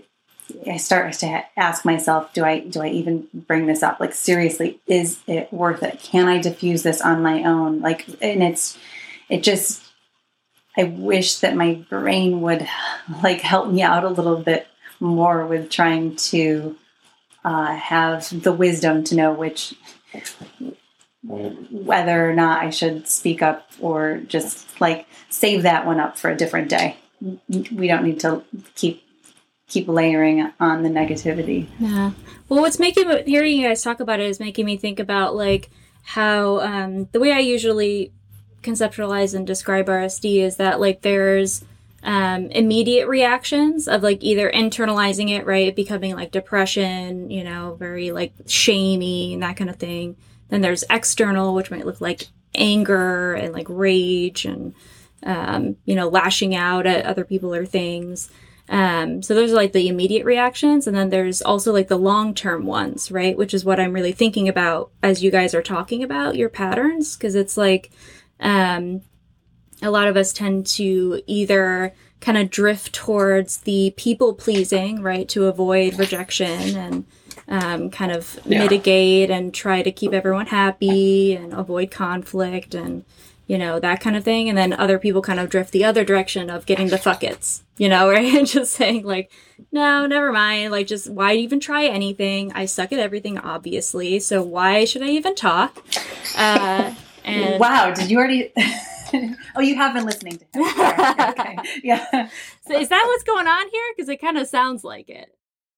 I start to ask myself, do I do I even bring this up? Like, seriously, is it worth it? Can I diffuse this on my own? Like, and it's, it just, I wish that my brain would like help me out a little bit more with trying to uh, have the wisdom to know which, whether or not I should speak up or just like save that one up for a different day. We don't need to keep keep layering on the negativity. Yeah. Well, what's making hearing you guys talk about it is making me think about like how um, the way I usually conceptualize and describe R S D is that like there's um, immediate reactions of like either internalizing it, right, becoming like depression, you know, very like shamey and that kind of thing. Then there's external, which might look like anger and like rage and um, you know, lashing out at other people or things. Um, so those are like the immediate reactions. And then there's also like the long-term ones, right? Which is what I'm really thinking about as you guys are talking about your patterns. Cause it's like, um, a lot of us tend to either kind of drift towards the people pleasing, right? To avoid rejection and, um, kind of yeah. mitigate and try to keep everyone happy and avoid conflict and, you know, that kind of thing. And then other people kind of drift the other direction of getting the fuck it's, you know, right? And just saying like, no, never mind. Like, just why even try anything? I suck at everything, obviously. So why should I even talk? Uh, and wow. Did you already? Oh, you have been listening to him. Sorry. Okay. Yeah. So is that what's going on here? Because it kind of sounds like it.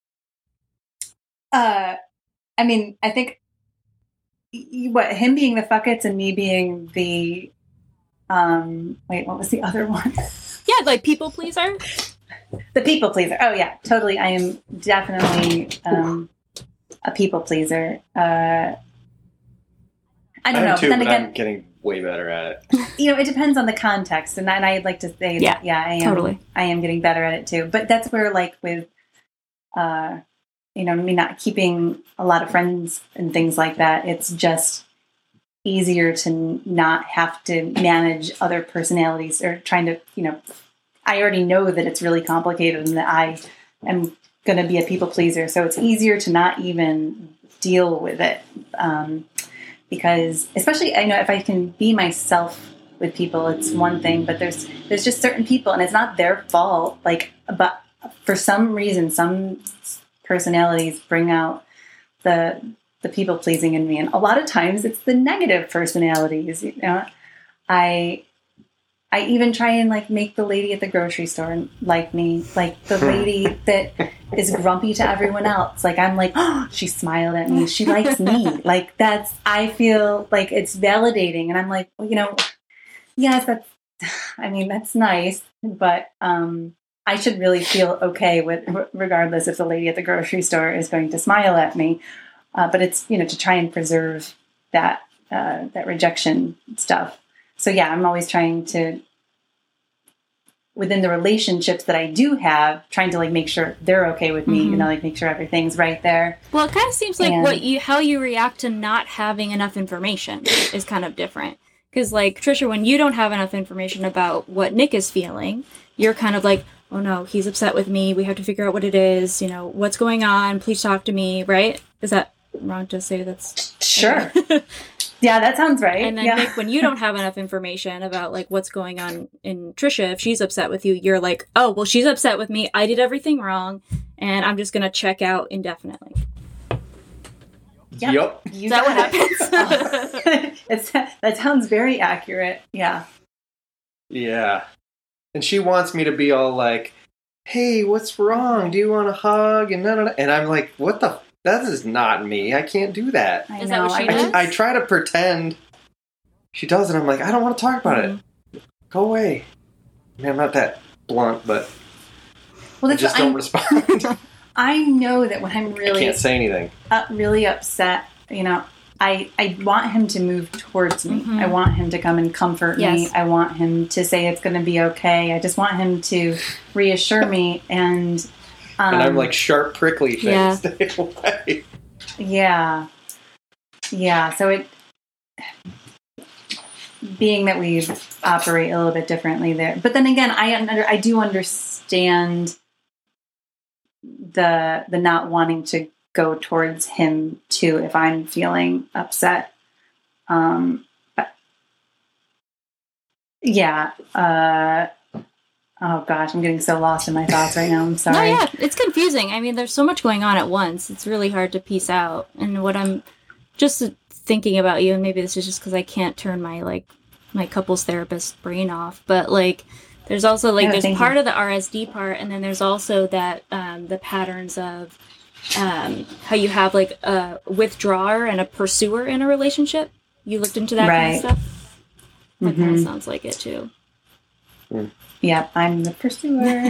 Uh, I mean, I think what him being the fuckets and me being the um wait what was the other one? Yeah, like people pleaser. The people pleaser. Oh yeah, totally. I am definitely um a people pleaser. uh I don't I know too, but then but again I'm getting way better at it. You know, it depends on the context, and, and I'd like to say yeah, that yeah I am totally. I am getting better at it too, but that's where like with uh you know, me not keeping a lot of friends and things like that, it's just easier to not have to manage other personalities or trying to, you know, I already know that it's really complicated and that I am going to be a people pleaser. So it's easier to not even deal with it. Um, because especially, I know if I can be myself with people, it's one thing, but there's, there's just certain people and it's not their fault. Like, but for some reason, some personalities bring out the the people pleasing in me, and a lot of times it's the negative personalities. You know, I I even try and like make the lady at the grocery store like me, like the lady that is grumpy to everyone else. Like I'm like, oh, she smiled at me, she likes me. Like that's I feel like it's validating, and I'm like, well, you know, yes, that's. I mean, that's nice, but um. I should really feel okay with, regardless if the lady at the grocery store is going to smile at me. Uh, but it's, you know, to try and preserve that, uh, that rejection stuff. So yeah, I'm always trying to, within the relationships that I do have, trying to like make sure they're okay with me, mm-hmm. you know, like make sure everything's right there. Well, it kind of seems like and, what you, how you react to not having enough information is kind of different. Because like, Trisha, when you don't have enough information about what Nick is feeling, you're kind of like, oh no, he's upset with me. We have to figure out what it is. You know, what's going on? Please talk to me. Right? Is that wrong to say? That's sure. Yeah, that sounds right. And then yeah. Nick, when you don't have enough information about like what's going on in Trisha, if she's upset with you, you're like, oh, well, she's upset with me. I did everything wrong, and I'm just gonna check out indefinitely. Yep. yep. Is that what happens? it's, that sounds very accurate. Yeah. Yeah. And she wants me to be all like, hey, what's wrong? Do you want a hug? And, no, no, no. And I'm like, what the? That is not me. I can't do that. I is know. That what she does? I, I try to pretend she does, and I'm like, I don't want to talk about mm-hmm. it. Go away. I mean, I'm not that blunt, but well, that's I just don't I'm, respond. I know that when I'm really... I can't say anything. Uh, really upset, you know, I, I want him to move towards me. Mm-hmm. I want him to come and comfort yes. me. I want him to say it's going to be okay. I just want him to reassure me. And um, and I'm like sharp, prickly things. Yeah. Stay away. Yeah. Yeah. So it, being that we operate a little bit differently there. But then again, I under, I do understand the the not wanting to go towards him too if I'm feeling upset. Um, but yeah. Uh, oh gosh, I'm getting so lost in my thoughts right now. I'm sorry. No, yeah, it's confusing. I mean, there's so much going on at once. It's really hard to piece out. And what I'm just thinking about you, and maybe this is just because I can't turn my like my couples therapist brain off, but like there's also like No, there's part you. of the R S D part, and then there's also that um, the patterns of um, how you have like a withdrawer and a pursuer in a relationship. You looked into that Right. kind of stuff. That Mm-hmm. kind of sounds like it too. Yep, I'm the pursuer.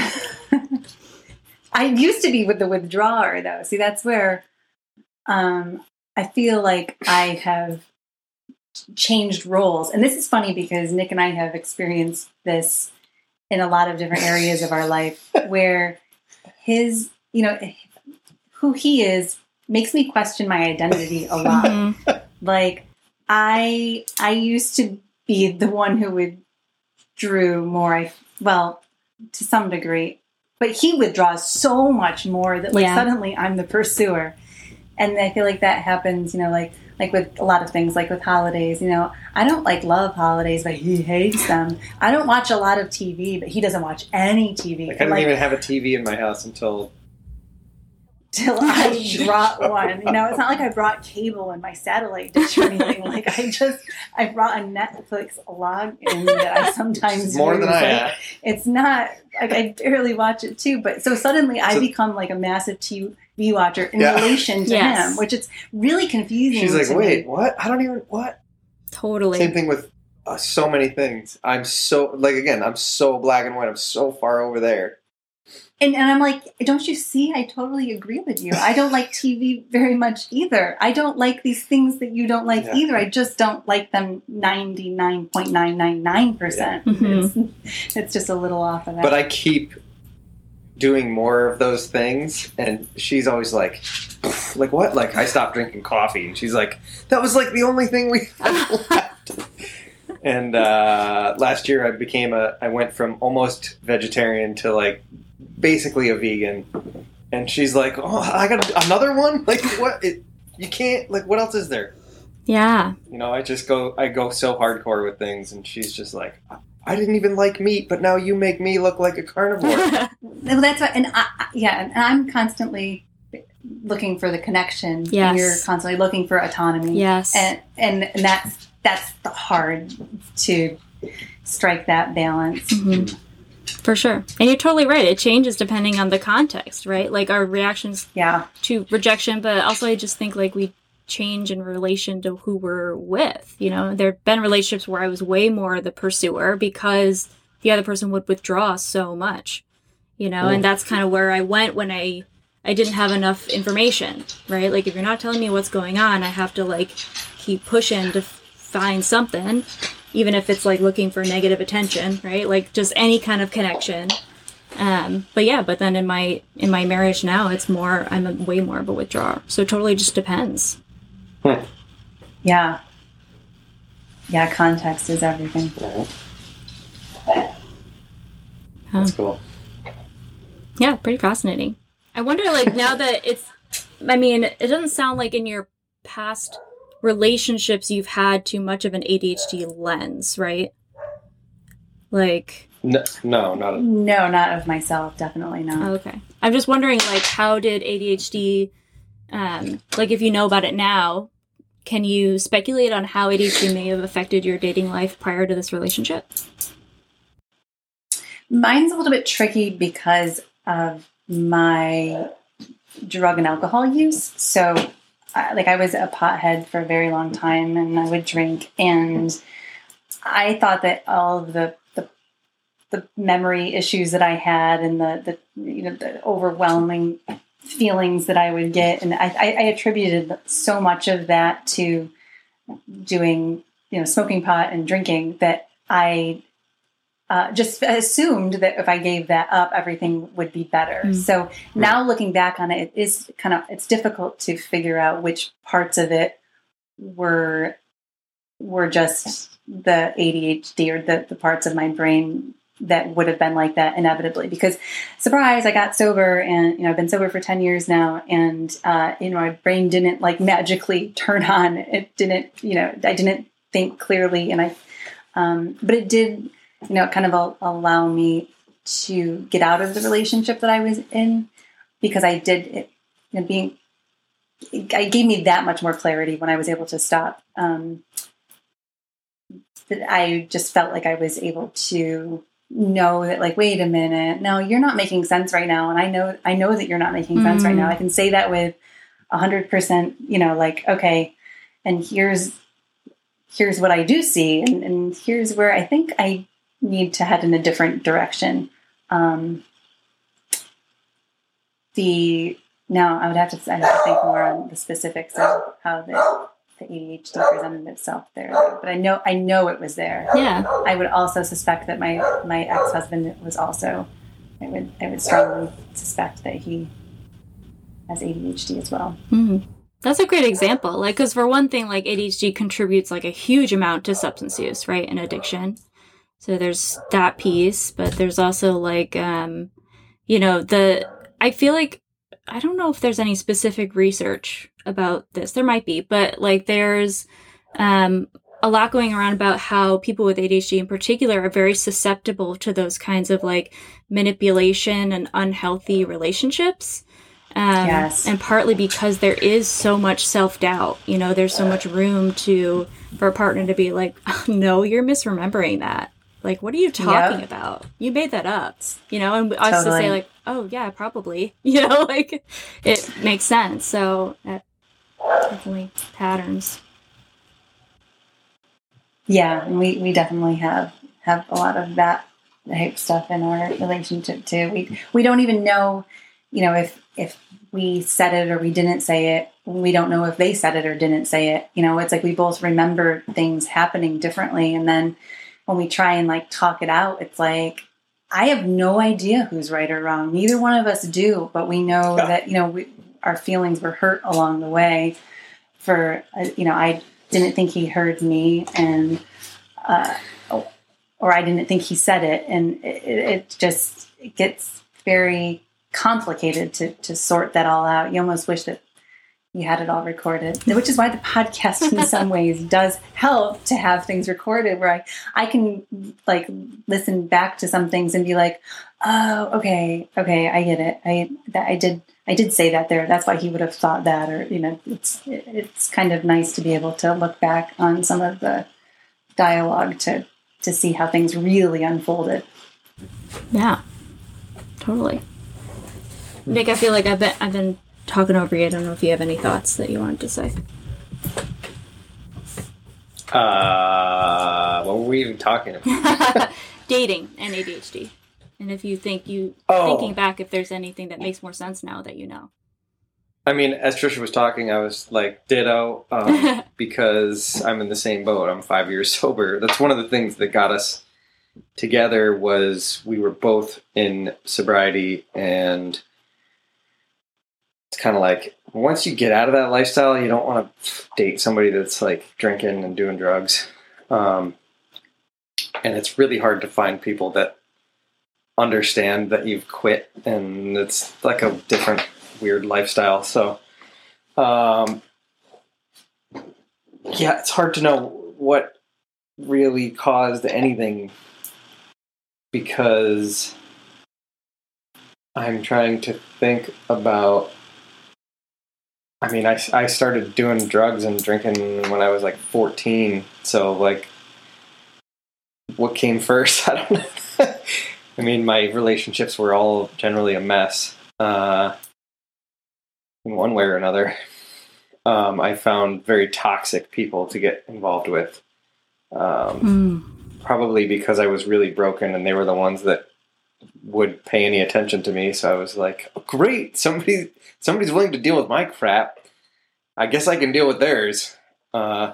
I used to be with the withdrawer, though. See, that's where um, I feel like I have changed roles. And this is funny because Nick and I have experienced this in a lot of different areas of our life where his, you know, who he is makes me question my identity a lot. Mhm. Like, I I used to be the one who withdrew more. I well, to some degree, but he withdraws so much more that like Yeah. suddenly I'm the pursuer, and I feel like that happens. You know, like like with a lot of things, like with holidays. You know, I don't like love holidays, but he hates them. I don't watch a lot of T V, but he doesn't watch any T V. Like, I didn't Like, even have a T V in my house until till I brought one. You know, it's not like I brought cable and my satellite dish or anything. Like I just, I brought a Netflix login that I sometimes more use. than I Like, have. it's not, like I barely watch it too. But so suddenly I So- become like a massive T V watcher in Yeah. relation to Yes. him, which it's really confusing. She's like, to wait, me. what? I don't even what. Totally. Same thing with uh, so many things. I'm so like again, I'm so black and white. I'm so far over there. And, and I'm like, don't you see? I totally agree with you. I don't like T V very much either. I don't like these things that you don't like Yeah. either. I just don't like them ninety-nine point nine nine nine percent. Mhm. It's, it's just a little off of that. But I keep doing more of those things, and she's always like, like what? Like I stopped drinking coffee, and she's like, that was like the only thing we had left. And uh, last year I became a, I went from almost vegetarian to like basically a vegan, and she's like, oh, I got another one. Like what? It, you can't. Like what else is there? Yeah. You know, I just go, I go so hardcore with things, and she's just like, I didn't even like meat, but now you make me look like a carnivore. Well, that's what, and I, I- yeah, and I'm constantly looking for the connection. And Yes. you're constantly looking for autonomy. Yes. and and, and that's that's the hard to strike that balance. Mhm. For sure. And you're totally right. It changes depending on the context, right? Like our reactions Yeah, to rejection, but also I just think like we change in relation to who we're with. You know, there have been relationships where I was way more the pursuer because the other person would withdraw so much, you know, and that's kind of where I went when I I didn't have enough information, right? Like if you're not telling me what's going on, I have to like keep pushing to find something, even if it's like looking for negative attention, right? Like just any kind of connection. Um, but yeah, but then in my in my marriage now, it's more I'm a, way more of a withdrawer. So it totally just depends. yeah, yeah. Context is everything. That's cool. Yeah, pretty fascinating. I wonder, like now that it's, I mean, it doesn't sound like in your past relationships you've had too much of an A D H D lens, right? Like, No, no, not a, No, not of myself. Definitely not. okay. I'm just wondering, like, how did A D H D, um, like, if you know about it now, can you speculate on how A D H D may have affected your dating life prior to this relationship? Mine's a little bit tricky because of my drug and alcohol use. So, I, like, I was a pothead for a very long time, and I would drink, and I thought that all of the the, the memory issues that I had, and the the you know the overwhelming feelings that I would get, and I, I, I attributed so much of that to doing you know smoking pot and drinking that I. Uh, just assumed that if I gave that up, everything would be better. Mm. So now looking back on it, it is kind of, it's difficult to figure out which parts of it were, were just the A D H D or the, the parts of my brain that would have been like that inevitably, because surprise, I got sober, and, you know, I've been sober for ten years now. And, uh, you know, my brain didn't like magically turn on. It didn't, you know, I didn't think clearly. And I, um, but it did, you know, kind of a, allow me to get out of the relationship that I was in, because I did it, you know, being, it gave me that much more clarity when I was able to stop. Um, that I just felt like I was able to know that, like, wait a minute, no, you're not making sense right now. And I know, I know that you're not making sense Mm. right now. I can say that with a hundred percent, you know, like, okay, and here's, here's what I do see. And, and here's where I think I need to head in a different direction. Um, the, now I would have to, I have to think more on the specifics of how the, the A D H D presented itself there, but I know I know it was there. Yeah. I would also suspect that my my ex-husband was also. I would I would strongly suspect that he has A D H D as well. Mm. That's a great example. Like, because for one thing, like A D H D contributes like a huge amount to substance use, right, and addiction. So there's that piece, but there's also like, um, you know, the. I feel like. I don't know if there's any specific research about this. There might be, but like there's um, a lot going around about how people with A D H D in particular are very susceptible to those kinds of like manipulation and unhealthy relationships. Um, yes. And partly because there is so much self-doubt, you know, there's so much room to, for a partner to be like, oh, no, you're misremembering that. Like, what are you talking Yep. about? You made that up, you know, and us Totally. to say like, oh yeah, probably, you know, like it makes sense. So that definitely patterns. Yeah, and we, we definitely have have a lot of that type stuff in our relationship too. We we don't even know, you know, if if we said it or we didn't say it. We don't know if they said it or didn't say it. You know, it's like we both remember things happening differently, and then when we try and like talk it out, it's like, I have no idea who's right or wrong. Neither one of us do, but we know Yeah. that, you know, we, our feelings were hurt along the way. For, uh, you know, I didn't think he heard me, and, uh, or I didn't think he said it. And it, it just it gets very complicated to, to sort that all out. You almost wish that you had it all recorded, which is why the podcast in some ways does help to have things recorded, where I, I can like listen back to some things and be like, oh, okay, okay, I get it. I, that I did, I did say that there. That's why he would have thought that, or, you know, it's, it's kind of nice to be able to look back on some of the dialogue to, to see how things really unfolded. Yeah, totally. Nick, I feel like I've been, I've been talking over you. I don't know if you have any thoughts that you wanted to say. Uh, what were we even talking about? Dating and A D H D. And if you think you, Oh. thinking back, if there's anything that makes more sense now that you know. I mean, as Trisha was talking, I was like, ditto, um, because I'm in the same boat. I'm five years sober. That's one of the things that got us together, was we were both in sobriety, and it's kind of like, once you get out of that lifestyle, you don't want to date somebody that's like drinking and doing drugs. Um, and it's really hard to find people that understand that you've quit, and it's like a different weird lifestyle. So, um, yeah, it's hard to know what really caused anything, because I'm trying to think about, I mean, I, I started doing drugs and drinking when I was like fourteen. So, like, what came first? I don't know. I mean, my relationships were all generally a mess, uh, in one way or another. Um, I found very toxic people to get involved with. Um, Mm. Probably because I was really broken, and they were the ones that would pay any attention to me. So I was like, oh, great, somebody, somebody's willing to deal with my crap. I guess I can deal with theirs. Uh,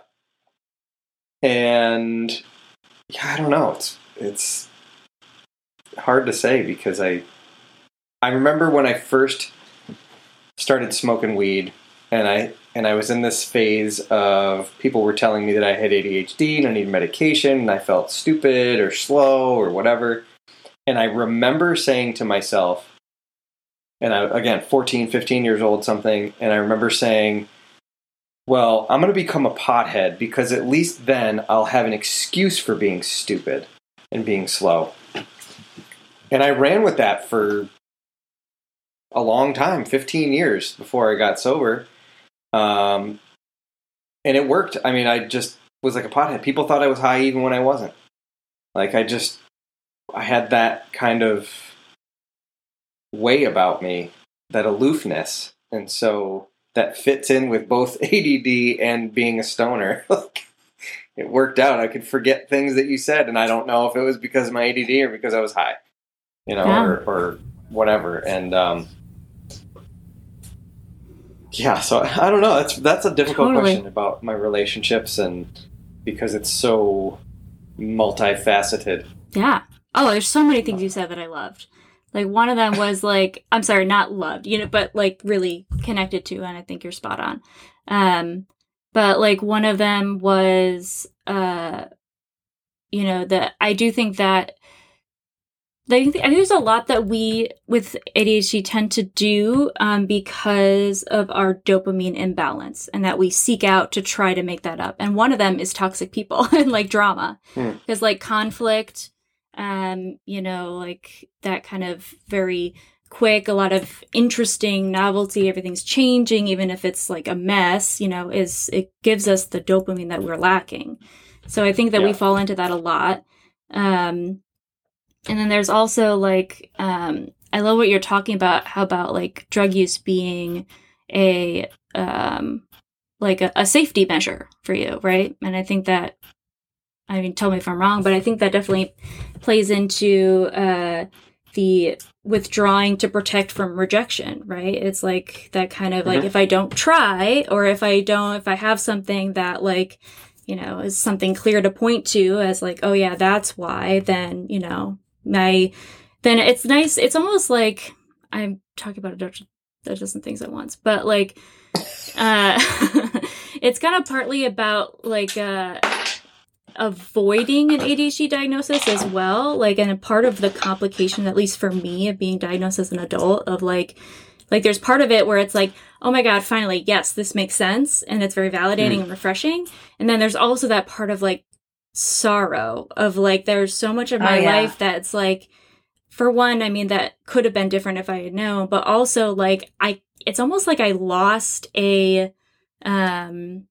and yeah, I don't know. It's, it's hard to say, because I, I remember when I first started smoking weed, and I, and I was in this phase of people were telling me that I had A D H D and I needed medication, and I felt stupid or slow or whatever. And I remember saying to myself, and I, again, fourteen, fifteen years old, something, and I remember saying, well, I'm going to become a pothead because at least then I'll have an excuse for being stupid and being slow. And I ran with that for a long time, fifteen years before I got sober. Um, and it worked. I mean, I just was like a pothead. People thought I was high even when I wasn't. Like, I just, I had that kind of way about me, that aloofness. And so that fits in with both A D D and being a stoner. It worked out. I could forget things that you said, and I don't know if it was because of my A D D or because I was high, you know, yeah. or, or whatever. And, um, yeah, so I don't know. That's, that's a difficult totally. question about my relationships, and because it's so multifaceted. Yeah. Oh, there's so many things you said that I loved. Like, one of them was, like, I'm sorry, not loved, you know, but, like, really connected to, and I think you're spot on. Um, but, like, one of them was, uh, you know, that I do think that, I think there's a lot that we, with A D H D, tend to do um, because of our dopamine imbalance, and that we seek out to try to make that up. And one of them is toxic people and, like, drama. Because, hmm. like, conflict... Um, you know, like that kind of very quick, a lot of interesting novelty, everything's changing, even if it's like a mess, you know, is it gives us the dopamine that we're lacking. So I think that yeah. we fall into that a lot. Um, and then there's also like, um, I love what you're talking about, how about like drug use being a, um, like a, a safety measure for you, right? And I think that, I mean, tell me if I'm wrong, but I think that definitely plays into uh, the withdrawing to protect from rejection, right? It's like that kind of mm-hmm. like, if I don't try, or if I don't, if I have something that like, you know, is something clear to point to as like, oh yeah, that's why, then, you know, my, then it's nice. It's almost like, I'm talking about a dozen things at once, but like, uh, it's kind of partly about like, uh, avoiding an A D H D diagnosis as well, like, and a part of the complication, at least for me, of being diagnosed as an adult, of like, like there's part of it where it's like, oh my God, finally, yes, this makes sense, and it's very validating mm. and refreshing. And then there's also that part of like sorrow of like, there's so much of my oh, yeah. life that's like, for one, I mean, that could have been different if I had known, but also like, I, it's almost like I lost a, um,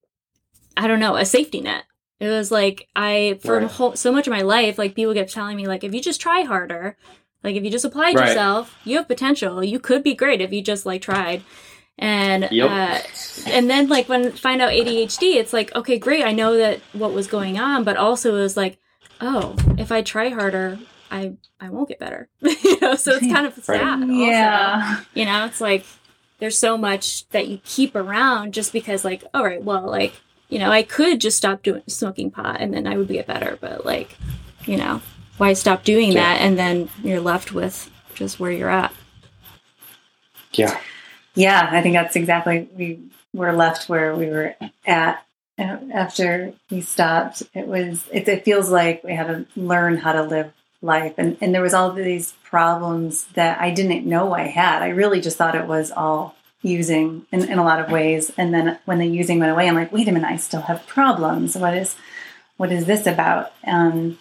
I don't know, a safety net. It was like, I, for right. whole, so much of my life, like, people kept telling me, like, if you just try harder, like, if you just applied right. yourself, you have potential. You could be great if you just, like, tried. And, yep. uh, and then, like, when I find out A D H D, it's like, okay, great, I know that what was going on, but also it was like, oh, if I try harder, I, I won't get better. You know, so it's kind of sad. Right. Yeah. Also. You know, it's like, there's so much that you keep around just because, like, all right, well, like, you know, I could just stop doing smoking pot and then I would get better. But like, you know, why stop doing yeah. that? And then you're left with just where you're at. Yeah. Yeah. I think that's exactly, we were left where we were at after we stopped. It was, it, it feels like we had to learn how to live life. And, and there was all these problems that I didn't know I had. I really just thought it was all using in, in a lot of ways. And then when the using went away, I'm like, wait a minute, I still have problems. What is, what is this about? Um,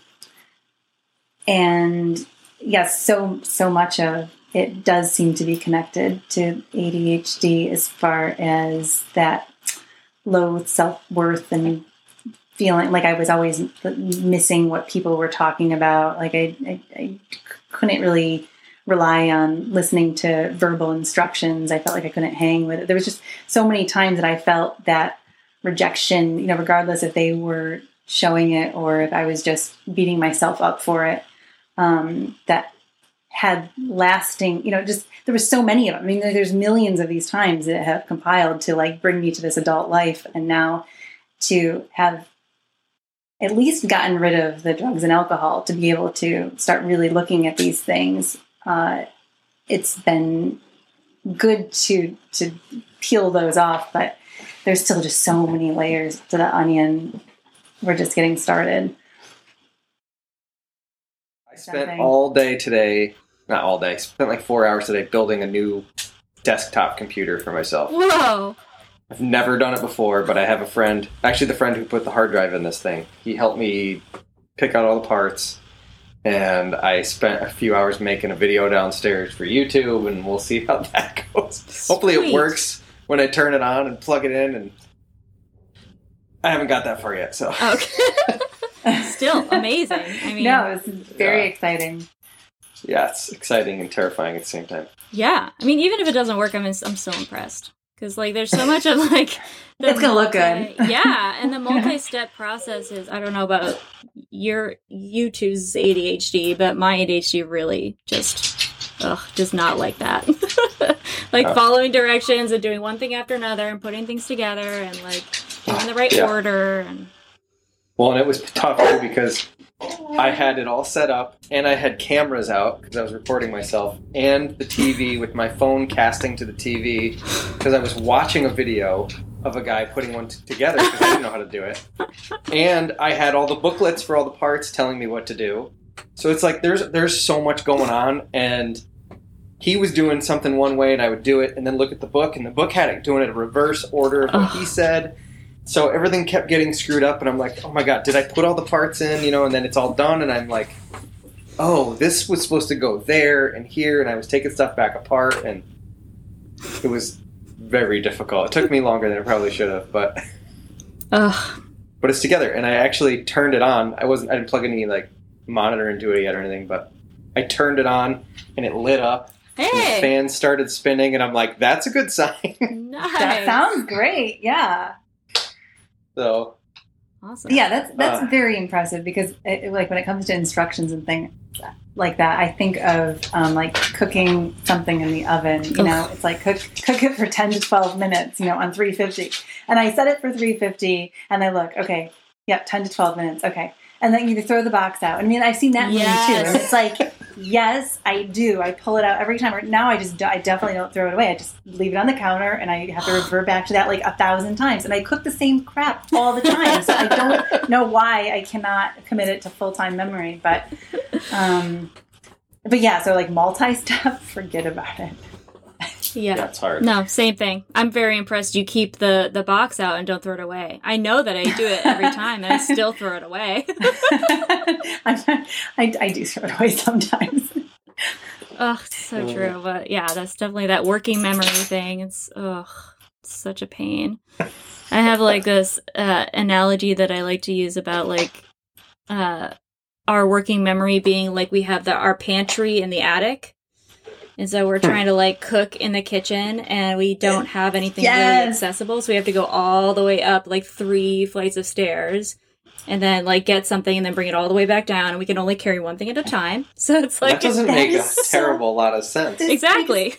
and yes, so, so much of it does seem to be connected to A D H D as far as that low self-worth and feeling like I was always missing what people were talking about. Like I, I, I couldn't really rely on listening to verbal instructions. I felt like I couldn't hang with it. There was just so many times that I felt that rejection, you know, regardless if they were showing it or if I was just beating myself up for it, um, that had lasting, you know, just, there were so many of them. I mean, there's millions of these times that have compiled to like bring me to this adult life. And now to have at least gotten rid of the drugs and alcohol to be able to start really looking at these things. Uh, it's been good to to peel those off, but there's still just so many layers to the onion. We're just getting started. I spent all day today, not all day, spent like four hours today building a new desktop computer for myself. Whoa! I've never done it before, but I have a friend, actually the friend who put the hard drive in this thing. He helped me pick out all the parts, and I spent a few hours making a video downstairs for YouTube, and we'll see how that goes. Sweet. Hopefully it works when I turn it on and plug it in, and I haven't got that far yet, so. Okay. Still amazing. I mean, no, it's very yeah. exciting. Yeah, it's exciting and terrifying at the same time. Yeah. I mean, even if it doesn't work, I'm, I'm still impressed. Because, like, there's so much of, like... The it's going to look good. Yeah, and the multi-step processes, I don't know about your, you two's A D H D, but my A D H D really just, ugh, does not like that. Like, oh. following directions and doing one thing after another and putting things together and, like, in the right yeah. order. And Well, and it was tough, too, because I had it all set up, and I had cameras out, because I was recording myself, and the T V with my phone casting to the T V, because I was watching a video of a guy putting one t- together, because I didn't know how to do it. And I had all the booklets for all the parts telling me what to do. So it's like, there's there's so much going on, and he was doing something one way, and I would do it, and then look at the book, and the book had it doing it in reverse order of what he said. So everything kept getting screwed up, and I'm like, oh my god, did I put all the parts in, you know, and then it's all done, and I'm like, oh, this was supposed to go there and here, and I was taking stuff back apart, and it was very difficult. It took me longer than it probably should have, but Ugh. but it's together, and I actually turned it on. I wasn't, I didn't plug any, like, monitor into it yet or anything, but I turned it on, and it lit up, hey. and the fan started spinning, and I'm like, that's a good sign. Nice. That sounds great, yeah. So, awesome. Yeah, that's that's uh, very impressive because, it, like, when it comes to instructions and things like that, I think of um, like cooking something in the oven. You know, it's like cook cook it for ten to twelve minutes. You know, on three fifty, and I set it for three fifty, and I look, okay, yep, ten to twelve minutes, okay, and then you throw the box out. I mean, I've seen that yes. movie too, and it's like, yes, I do. I pull it out every time. Now I just, I definitely don't throw it away. I just leave it on the counter, and I have to revert back to that like a thousand times. And I cook the same crap all the time, so I don't know why I cannot commit it to full time memory. But, um, but yeah, so like multi-step, forget about it. Yeah, that's hard. No, same thing. I'm very impressed. You keep the the box out and don't throw it away. I know that I do it every time, and I still throw it away. I'm not, I, I do throw it away sometimes. Ugh, so true. But yeah, that's definitely that working memory thing. It's ugh, it's such a pain. I have like this uh, analogy that I like to use about like uh, our working memory being like we have the our pantry in the attic. And so we're trying to, like, cook in the kitchen, and we don't have anything yes. really accessible, so we have to go all the way up, like, three flights of stairs, and then, like, get something, and then bring it all the way back down, and we can only carry one thing at a time. So it's like... That doesn't that make a so... terrible lot of sense. Exactly.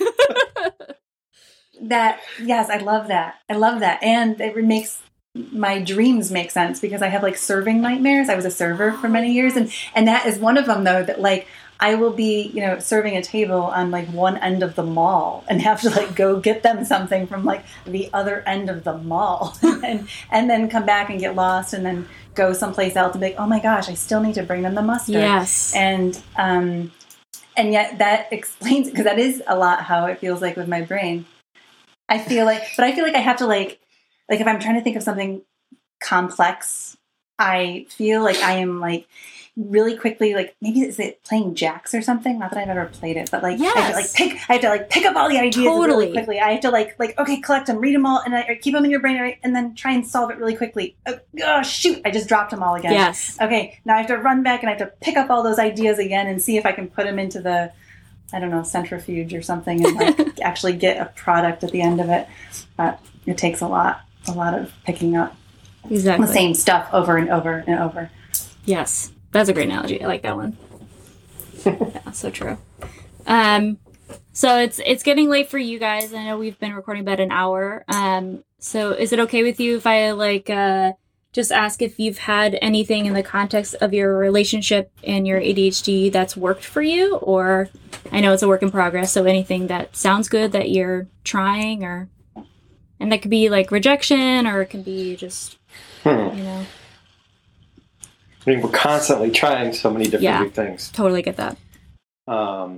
That, yes, I love that. I love that. And it makes my dreams make sense, because I have, like, serving nightmares. I was a server for many years, and, and that is one of them, though, that, like... I will be, you know, serving a table on like one end of the mall and have to like go get them something from like the other end of the mall and and then come back and get lost and then go someplace else and be like, oh my gosh, I still need to bring them the mustard. Yes. And um, and yet that explains, because that is a lot how it feels like with my brain. I feel like, but I feel like I have to like, like if I'm trying to think of something complex, I feel like I am like, really quickly, like maybe is it playing jacks or something? Not that I've ever played it, but like yes. I have to like pick. I have to like pick up all the ideas totally. really quickly. I have to like like okay, collect them, read them all, and I, keep them in your brain, right, and then try and solve it really quickly. Oh, oh shoot! I just dropped them all again. Yes. Okay, now I have to run back and I have to pick up all those ideas again and see if I can put them into the, I don't know, centrifuge or something, and like actually get a product at the end of it. But it takes a lot, a lot of picking up exactly the same stuff over and over and over. Yes. That's a great analogy. I like that one. Yeah, so true. Um, so it's it's getting late for you guys. I know we've been recording about an hour. Um, so is it okay with you if I like uh, just ask if you've had anything in the context of your relationship and your A D H D that's worked for you? Or I know it's a work in progress, so anything that sounds good that you're trying, or and that could be like rejection, or it can be just hmm. you know. I mean, we're constantly trying so many different Yeah. new things. Totally get that. Um,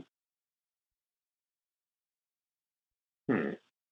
hmm.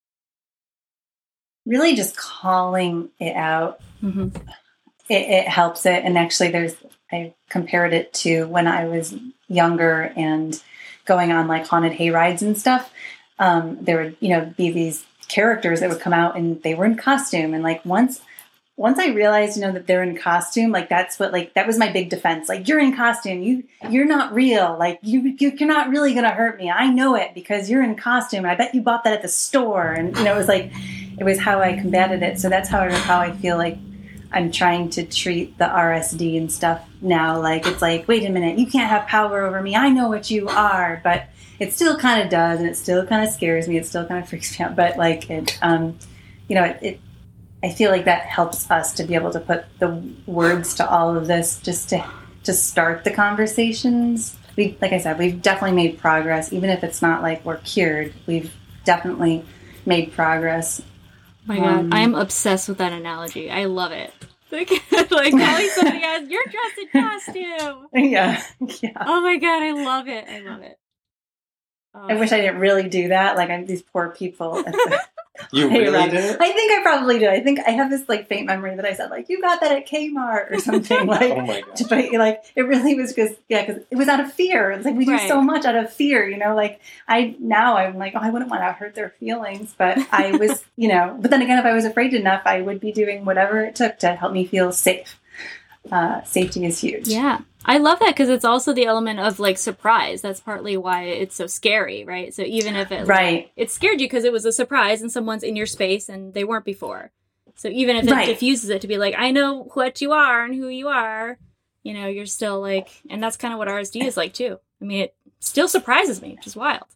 Really just calling it out, hmm it, it helps it. And actually there's, I compared it to when I was younger and going on like haunted hay rides and stuff. Um, there would, you know, be these characters that would come out and they were in costume. And like once, once I realized, you know, that they're in costume, like that's what, like, that was my big defense. Like, you're in costume, you, you're not real. Like you, you're not really going to hurt me. I know it because you're in costume. And I bet you bought that at the store. And, you know, it was like, it was how I combated it. So that's how I, how I feel like I'm trying to treat the R S D and stuff now. Like, it's like, wait a minute, you can't have power over me. I know what you are, but it still kind of does. And it still kind of scares me. It still kind of freaks me out. But like it, um, you know, it, it I feel like that helps us to be able to put the words to all of this just to, to start the conversations. We, like I said, we've definitely made progress, even if it's not like we're cured. We've definitely made progress. My God, Um, I'm obsessed with that analogy. I love it. Like, like calling somebody as you're dressed in costume. Yeah. Yeah. Oh my God, I love it. I love it. Oh. I wish I didn't really do that. Like, I'm these poor people. At the, You Hey, really Rob. did? I think I probably did. I think I have this like faint memory that I said like, you got that at Kmart or something. Like, Oh my God. but like it really was because yeah, because it was out of fear. It's like we do Right. so much out of fear, you know. Like I now I'm like, oh, I wouldn't want to hurt their feelings, but I was, you know. But then again, if I was afraid enough, I would be doing whatever it took to help me feel safe. Uh, safety is huge. Yeah. I love that because it's also the element of like surprise. That's partly why it's so scary, right? So even if it Right. it scared you because it was a surprise and someone's in your space and they weren't before. So even if it Right. diffuses it to be like, I know what you are and who you are, you know, you're still like, and that's kind of what R S D is like too. I mean, it still surprises me, which is wild.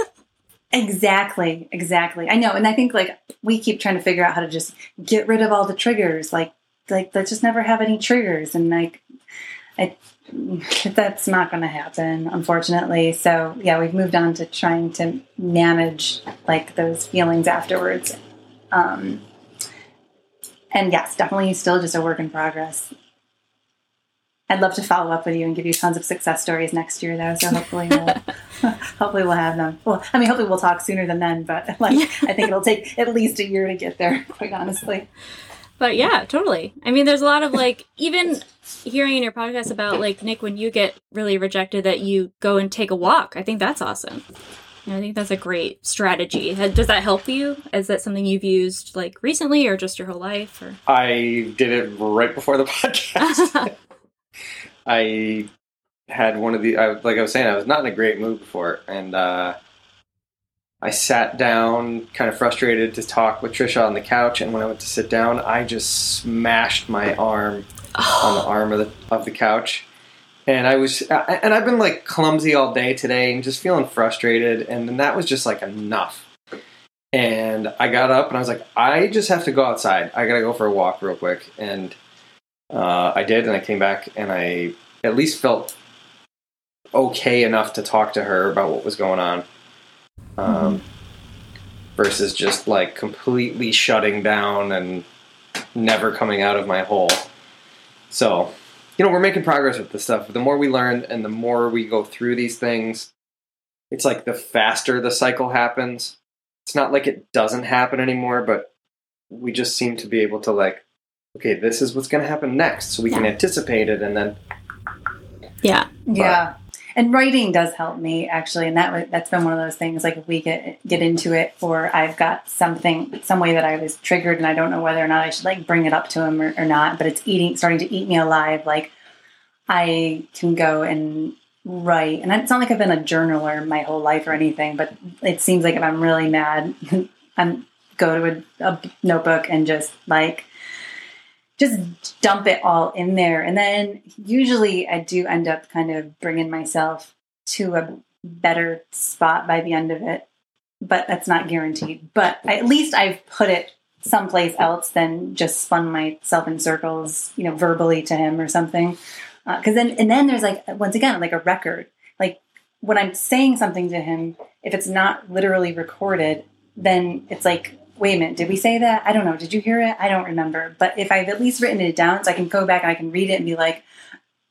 Exactly. Exactly. I know, and I think like we keep trying to figure out how to just get rid of all the triggers. Like, like let's just never have any triggers, and like, I. That's not going to happen, unfortunately. So yeah, we've moved on to trying to manage like those feelings afterwards. Um, and yes, definitely still just a work in progress. I'd love to follow up with you and give you tons of success stories next year, though. So hopefully, we'll, hopefully we'll have them. Well, I mean, hopefully we'll talk sooner than then. But like, I think it'll take at least a year to get there. Quite honestly. But yeah, totally. I mean, there's a lot of like, even hearing in your podcast about like, Nick, when you get really rejected, that you go and take a walk. I think that's awesome. And I think that's a great strategy. Ha- Does that help you? Is that something you've used like recently or just your whole life? Or I did it right before the podcast. I had one of the, I, like I was saying, I was not in a great mood before. And uh, I sat down, kind of frustrated, to talk with Trisha on the couch. And when I went to sit down, I just smashed my arm on the arm of the of the couch. And I was, and I've been like clumsy all day today and just feeling frustrated. And then that was just like enough. And I got up and I was like, I just have to go outside. I got to go for a walk real quick. And uh, I did. And I came back and I at least felt okay enough to talk to her about what was going on. Um, mm-hmm. Versus just like completely shutting down and never coming out of my hole. So, you know, we're making progress with this stuff. The more we learn and the more we go through these things, it's like the faster the cycle happens. It's not like it doesn't happen anymore, but we just seem to be able to like, okay, this is what's going to happen next. So we yeah. can anticipate it and then. Yeah. But, yeah. And writing does help me actually. And that that's been one of those things, like if we get, get into it or I've got something, some way that I was triggered and I don't know whether or not I should like bring it up to him or, or not, but it's eating, starting to eat me alive. Like I can go and write, and it's not like I've been a journaler my whole life or anything, but it seems like if I'm really mad, I'm go to a, a notebook and just like, just dump it all in there. And then usually I do end up kind of bringing myself to a better spot by the end of it, but that's not guaranteed. But at least I've put it someplace else than just spun myself in circles, you know, verbally to him or something. Uh, Cause then, and then there's like, once again, like a record, like when I'm saying something to him, if it's not literally recorded, then it's like, wait a minute, did we say that? I don't know. Did you hear it? I don't remember. But if I've at least written it down, so I can go back and I can read it and be like,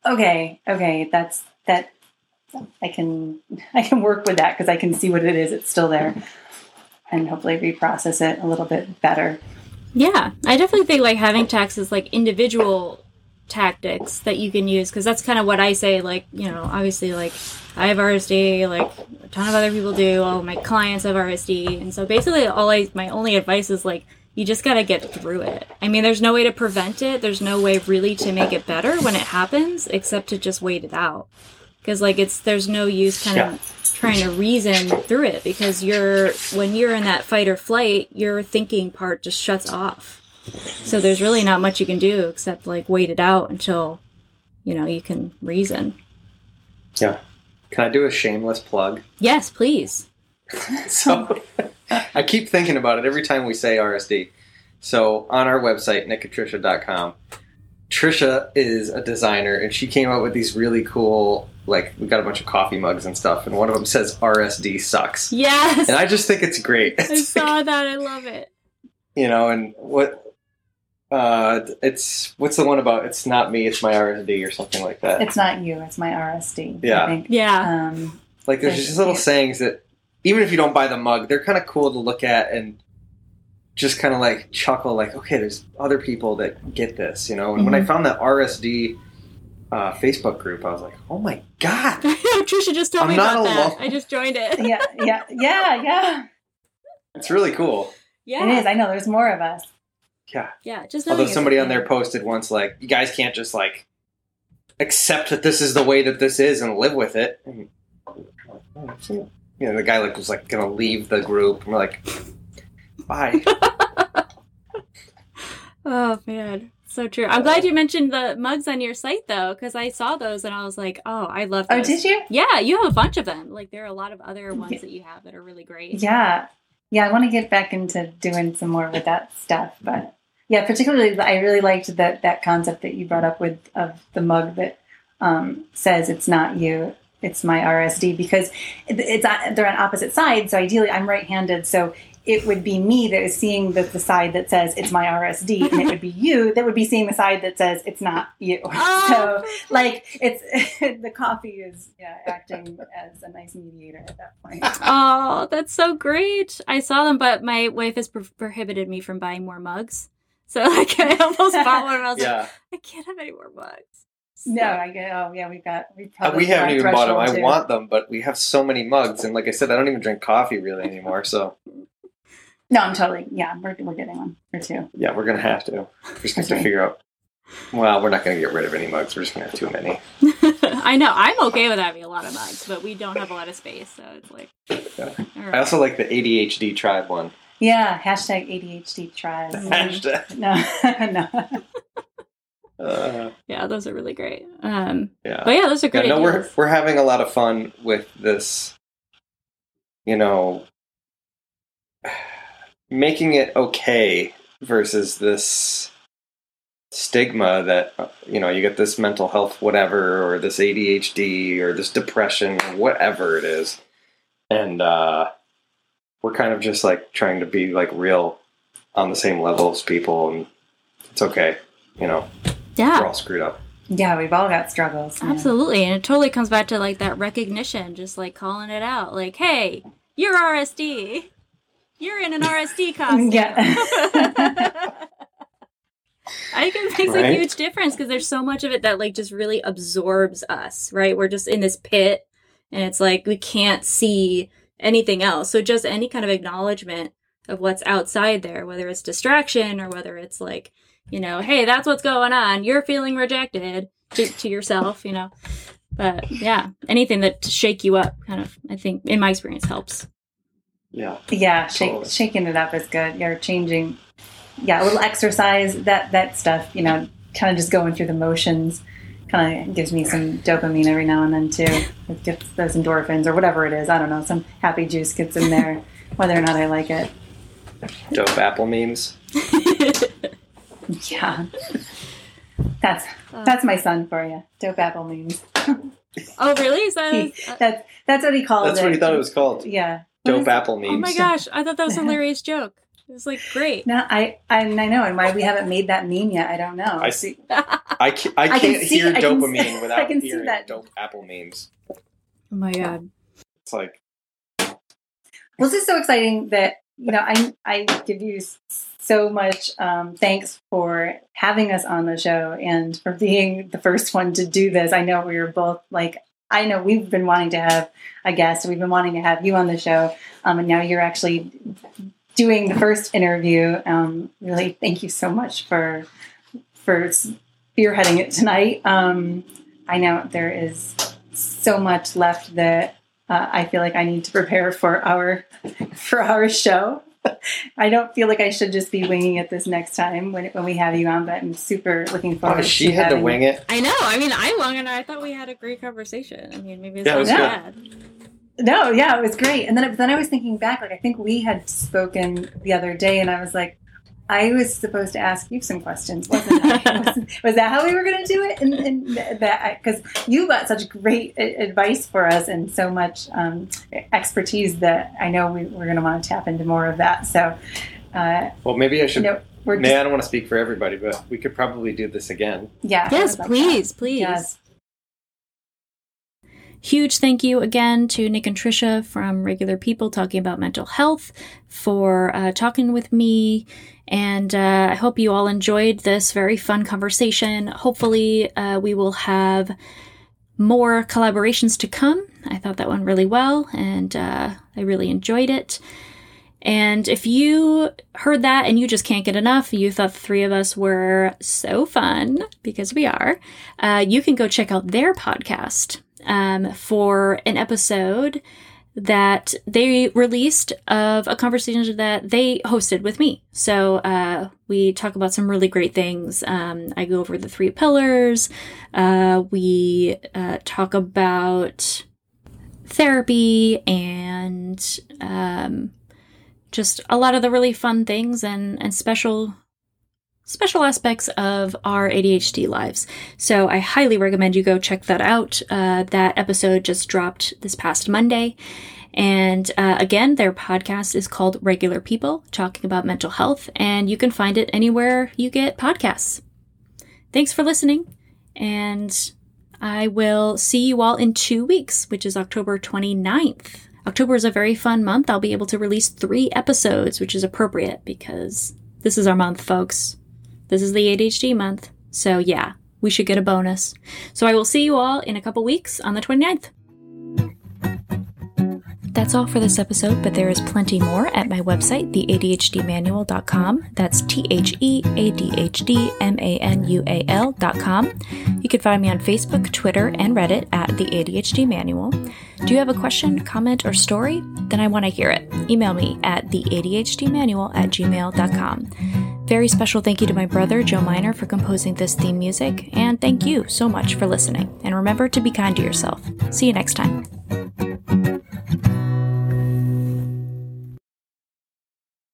Okay, okay, that's that. I can I can work with that because I can see what it is. It's still there, and hopefully reprocess it a little bit better. Yeah, I definitely think like having taxes like individual tactics that you can use, because that's kind of what I say. Like, you know, obviously, like I have R S D, like a ton of other people do. All of my clients have R S D, and so basically, all I my only advice is like you just got to get through it. I mean, there's no way to prevent it. There's no way really to make it better when it happens, except to just wait it out. Because like it's there's no use kind Yeah. of trying to reason through it, because you're when you're in that fight or flight, your thinking part just shuts off. So there's really not much you can do except like wait it out until, you know, you can reason. Yeah. Can I do a shameless plug? Yes, please. So I keep thinking about it every time we say R S D. So on our website, nick and trisha dot com, Trisha is a designer, and she came out with these really cool, like, we got a bunch of coffee mugs and stuff, and one of them says R S D sucks. Yes. And I just think it's great. I saw that. I love it. You know, and what, uh, it's, what's the one about, it's not me, it's my R S D or something like that. It's not you. It's my R S D. Yeah. I think. Yeah. Um, Like, there's just little sayings that, even if you don't buy the mug, they're kind of cool to look at and just kind of like chuckle, like, okay, there's other people that get this, you know? And when I found that R S D uh, Facebook group, I was like, oh my God. Trisha just told I'm me not about that. alone. I just joined it. yeah, yeah, yeah, yeah. It's really cool. Yeah. It is. I know. There's more of us. Yeah. Yeah. Just Although knowing it's somebody on okay. there posted once, like, you guys can't just, like, accept that this is the way that this is and live with it. And, you know, the guy, like, was, like, going to leave the group. And we're like, bye. Oh man, so true. I'm glad you mentioned the mugs on your site though, because I saw those and I was like, oh, I love those. Oh, did you? Yeah, you have a bunch of them. Like there are a lot of other ones that you have that are really great. Yeah. Yeah, I want to get back into doing some more with that stuff. But yeah, particularly, I really liked that that concept that you brought up with of the mug that um, says it's not you, it's my R S D, because it, it's they're on opposite sides. So ideally, I'm right-handed, so it would be me that is seeing the, the side that says it's my R S D, and it would be you that would be seeing the side that says it's not you. Oh. So, like, it's the coffee is yeah acting as a nice mediator at that point. Oh, that's so great. I saw them, but my wife has pro- prohibited me from buying more mugs. So like, I almost bought one and I was Yeah. like, I can't have any more mugs. So- No, I get. Oh, yeah, we've got. We Uh, probably we haven't hit even our bought them. I threshold, too. want them, but we have so many mugs. And like I said, I don't even drink coffee really anymore. So, No, I'm totally. Yeah, we're we're getting one or two. yeah, we're going to have to. We're just going to Okay. figure out. Well, we're not going to get rid of any mugs. We're just going to have too many. I know. I'm okay with having a lot of mugs, but we don't have a lot of space, so it's like. Yeah. all right. I also like the A D H D tribe one. Yeah, hashtag A D H D tries. Hashtag. No, no. Uh, Yeah, those are really great. Um, yeah. but yeah, those are Yeah, great. no, we're ideas. we're having a lot of fun with this, you know, making it okay versus this stigma that, uh, you know, you get this mental health whatever, or this A D H D, or this depression, or whatever it is. And uh, we're kind of just like trying to be like real on the same level as people, and it's okay, you know, Yeah. we're all screwed up. Yeah, we've all got struggles. Yeah. Absolutely. And it totally comes back to like that recognition, just like calling it out. Like, hey, you're R S D. You're in an R S D costume. Yeah. I think it makes Right? a huge difference because there's so much of it that like just really absorbs us, right? We're just in this pit and it's like we can't see anything else. So just any kind of acknowledgement of what's outside there, whether it's distraction or whether it's like, you know, hey, that's what's going on. You're feeling rejected to, to yourself, you know. But yeah, anything that to shake you up kind of, I think, in my experience, helps. Yeah. Yeah, shake, Totally. shaking it up is good. You're changing. Yeah, a little exercise, that that stuff, you know, kind of just going through the motions kind of gives me some dopamine every now and then, too. It gets those endorphins or whatever it is. I don't know. Some happy juice gets in there, whether or not I like it. Dope Apple memes. Yeah. That's that's my son for you. Dope apple memes. Oh, really? Is that? He, that's, that's what he called That's it. what he thought it was called. Yeah. What Dope is- Apple memes. Oh my gosh, I thought that was a hilarious joke. It was like great. No, I, I I know, and why we haven't made that meme yet, I don't know. I see. I can't, I I can't can see- hear I can dopamine see- without I can see hearing that. dope Apple memes. Oh my god. It's like, Well, this is so exciting that, you know, I I give you so much um, thanks for having us on the show and for being the first one to do this. I know we were both like, I know we've been wanting to have a guest. We've been wanting to have you on the show. Um, and now you're actually doing the first interview. Um, really, thank you so much for, for spearheading it tonight. Um, I know there is so much left that uh, I feel like I need to prepare for our, for our show. I don't feel like I should just be winging it this next time when when we have you on, but I'm super looking forward oh, to she had to having wing you. it. I know. I mean, I wung and I thought we had a great conversation. I mean, maybe it's Yeah, it not was bad. No, yeah, it was great. And then then I was thinking back, like I think we had spoken the other day, and I was like, I was supposed to ask you some questions, wasn't I? was, was that how we were going to do it? And, and that because you got such great advice for us and so much um, expertise that I know we, we're going to want to tap into more of that. So, uh, Well, maybe I should. you know, we're Man, just, I don't want to speak for everybody, but we could probably do this again. yeah. I Yes, would love please, that. please. Yes. Huge thank you again to Nick and Trisha from Regular People Talking About Mental Health for uh, talking with me. And uh, I hope you all enjoyed this very fun conversation. Hopefully, uh, we will have more collaborations to come. I thought that went really well, and uh, I really enjoyed it. And if you heard that and you just can't get enough, you thought the three of us were so fun, because we are, uh, you can go check out their podcast um, for an episode that they released of a conversation that they hosted with me. So uh, we talk about some really great things. Um, I go over the three pillars. Uh, we uh, talk about therapy and um, just a lot of the really fun things and, and special special aspects of our A D H D lives. So I highly recommend you go check that out. Uh, that episode just dropped this past Monday. And uh, again, their podcast is called Regular People Talking About Mental Health, and you can find it anywhere you get podcasts. Thanks for listening, and I will see you all in two weeks, which is October twenty-ninth. October is a very fun month. I'll be able to release three episodes, which is appropriate because this is our month, folks. This is the A D H D month. So yeah, we should get a bonus. So I will see you all in a couple weeks on the twenty-ninth. That's all for this episode, but there is plenty more at my website, the A D H D manual dot com. That's T H E A D H D M A N U A L dot com. You can find me on Facebook, Twitter, and Reddit at the A D H D Manual. Do you have a question, comment, or story? Then I want to hear it. Email me at the A D H D manual at gmail dot com. Very special thank you to my brother, Joe Miner, for composing this theme music, and thank you so much for listening. And remember to be kind to yourself. See you next time.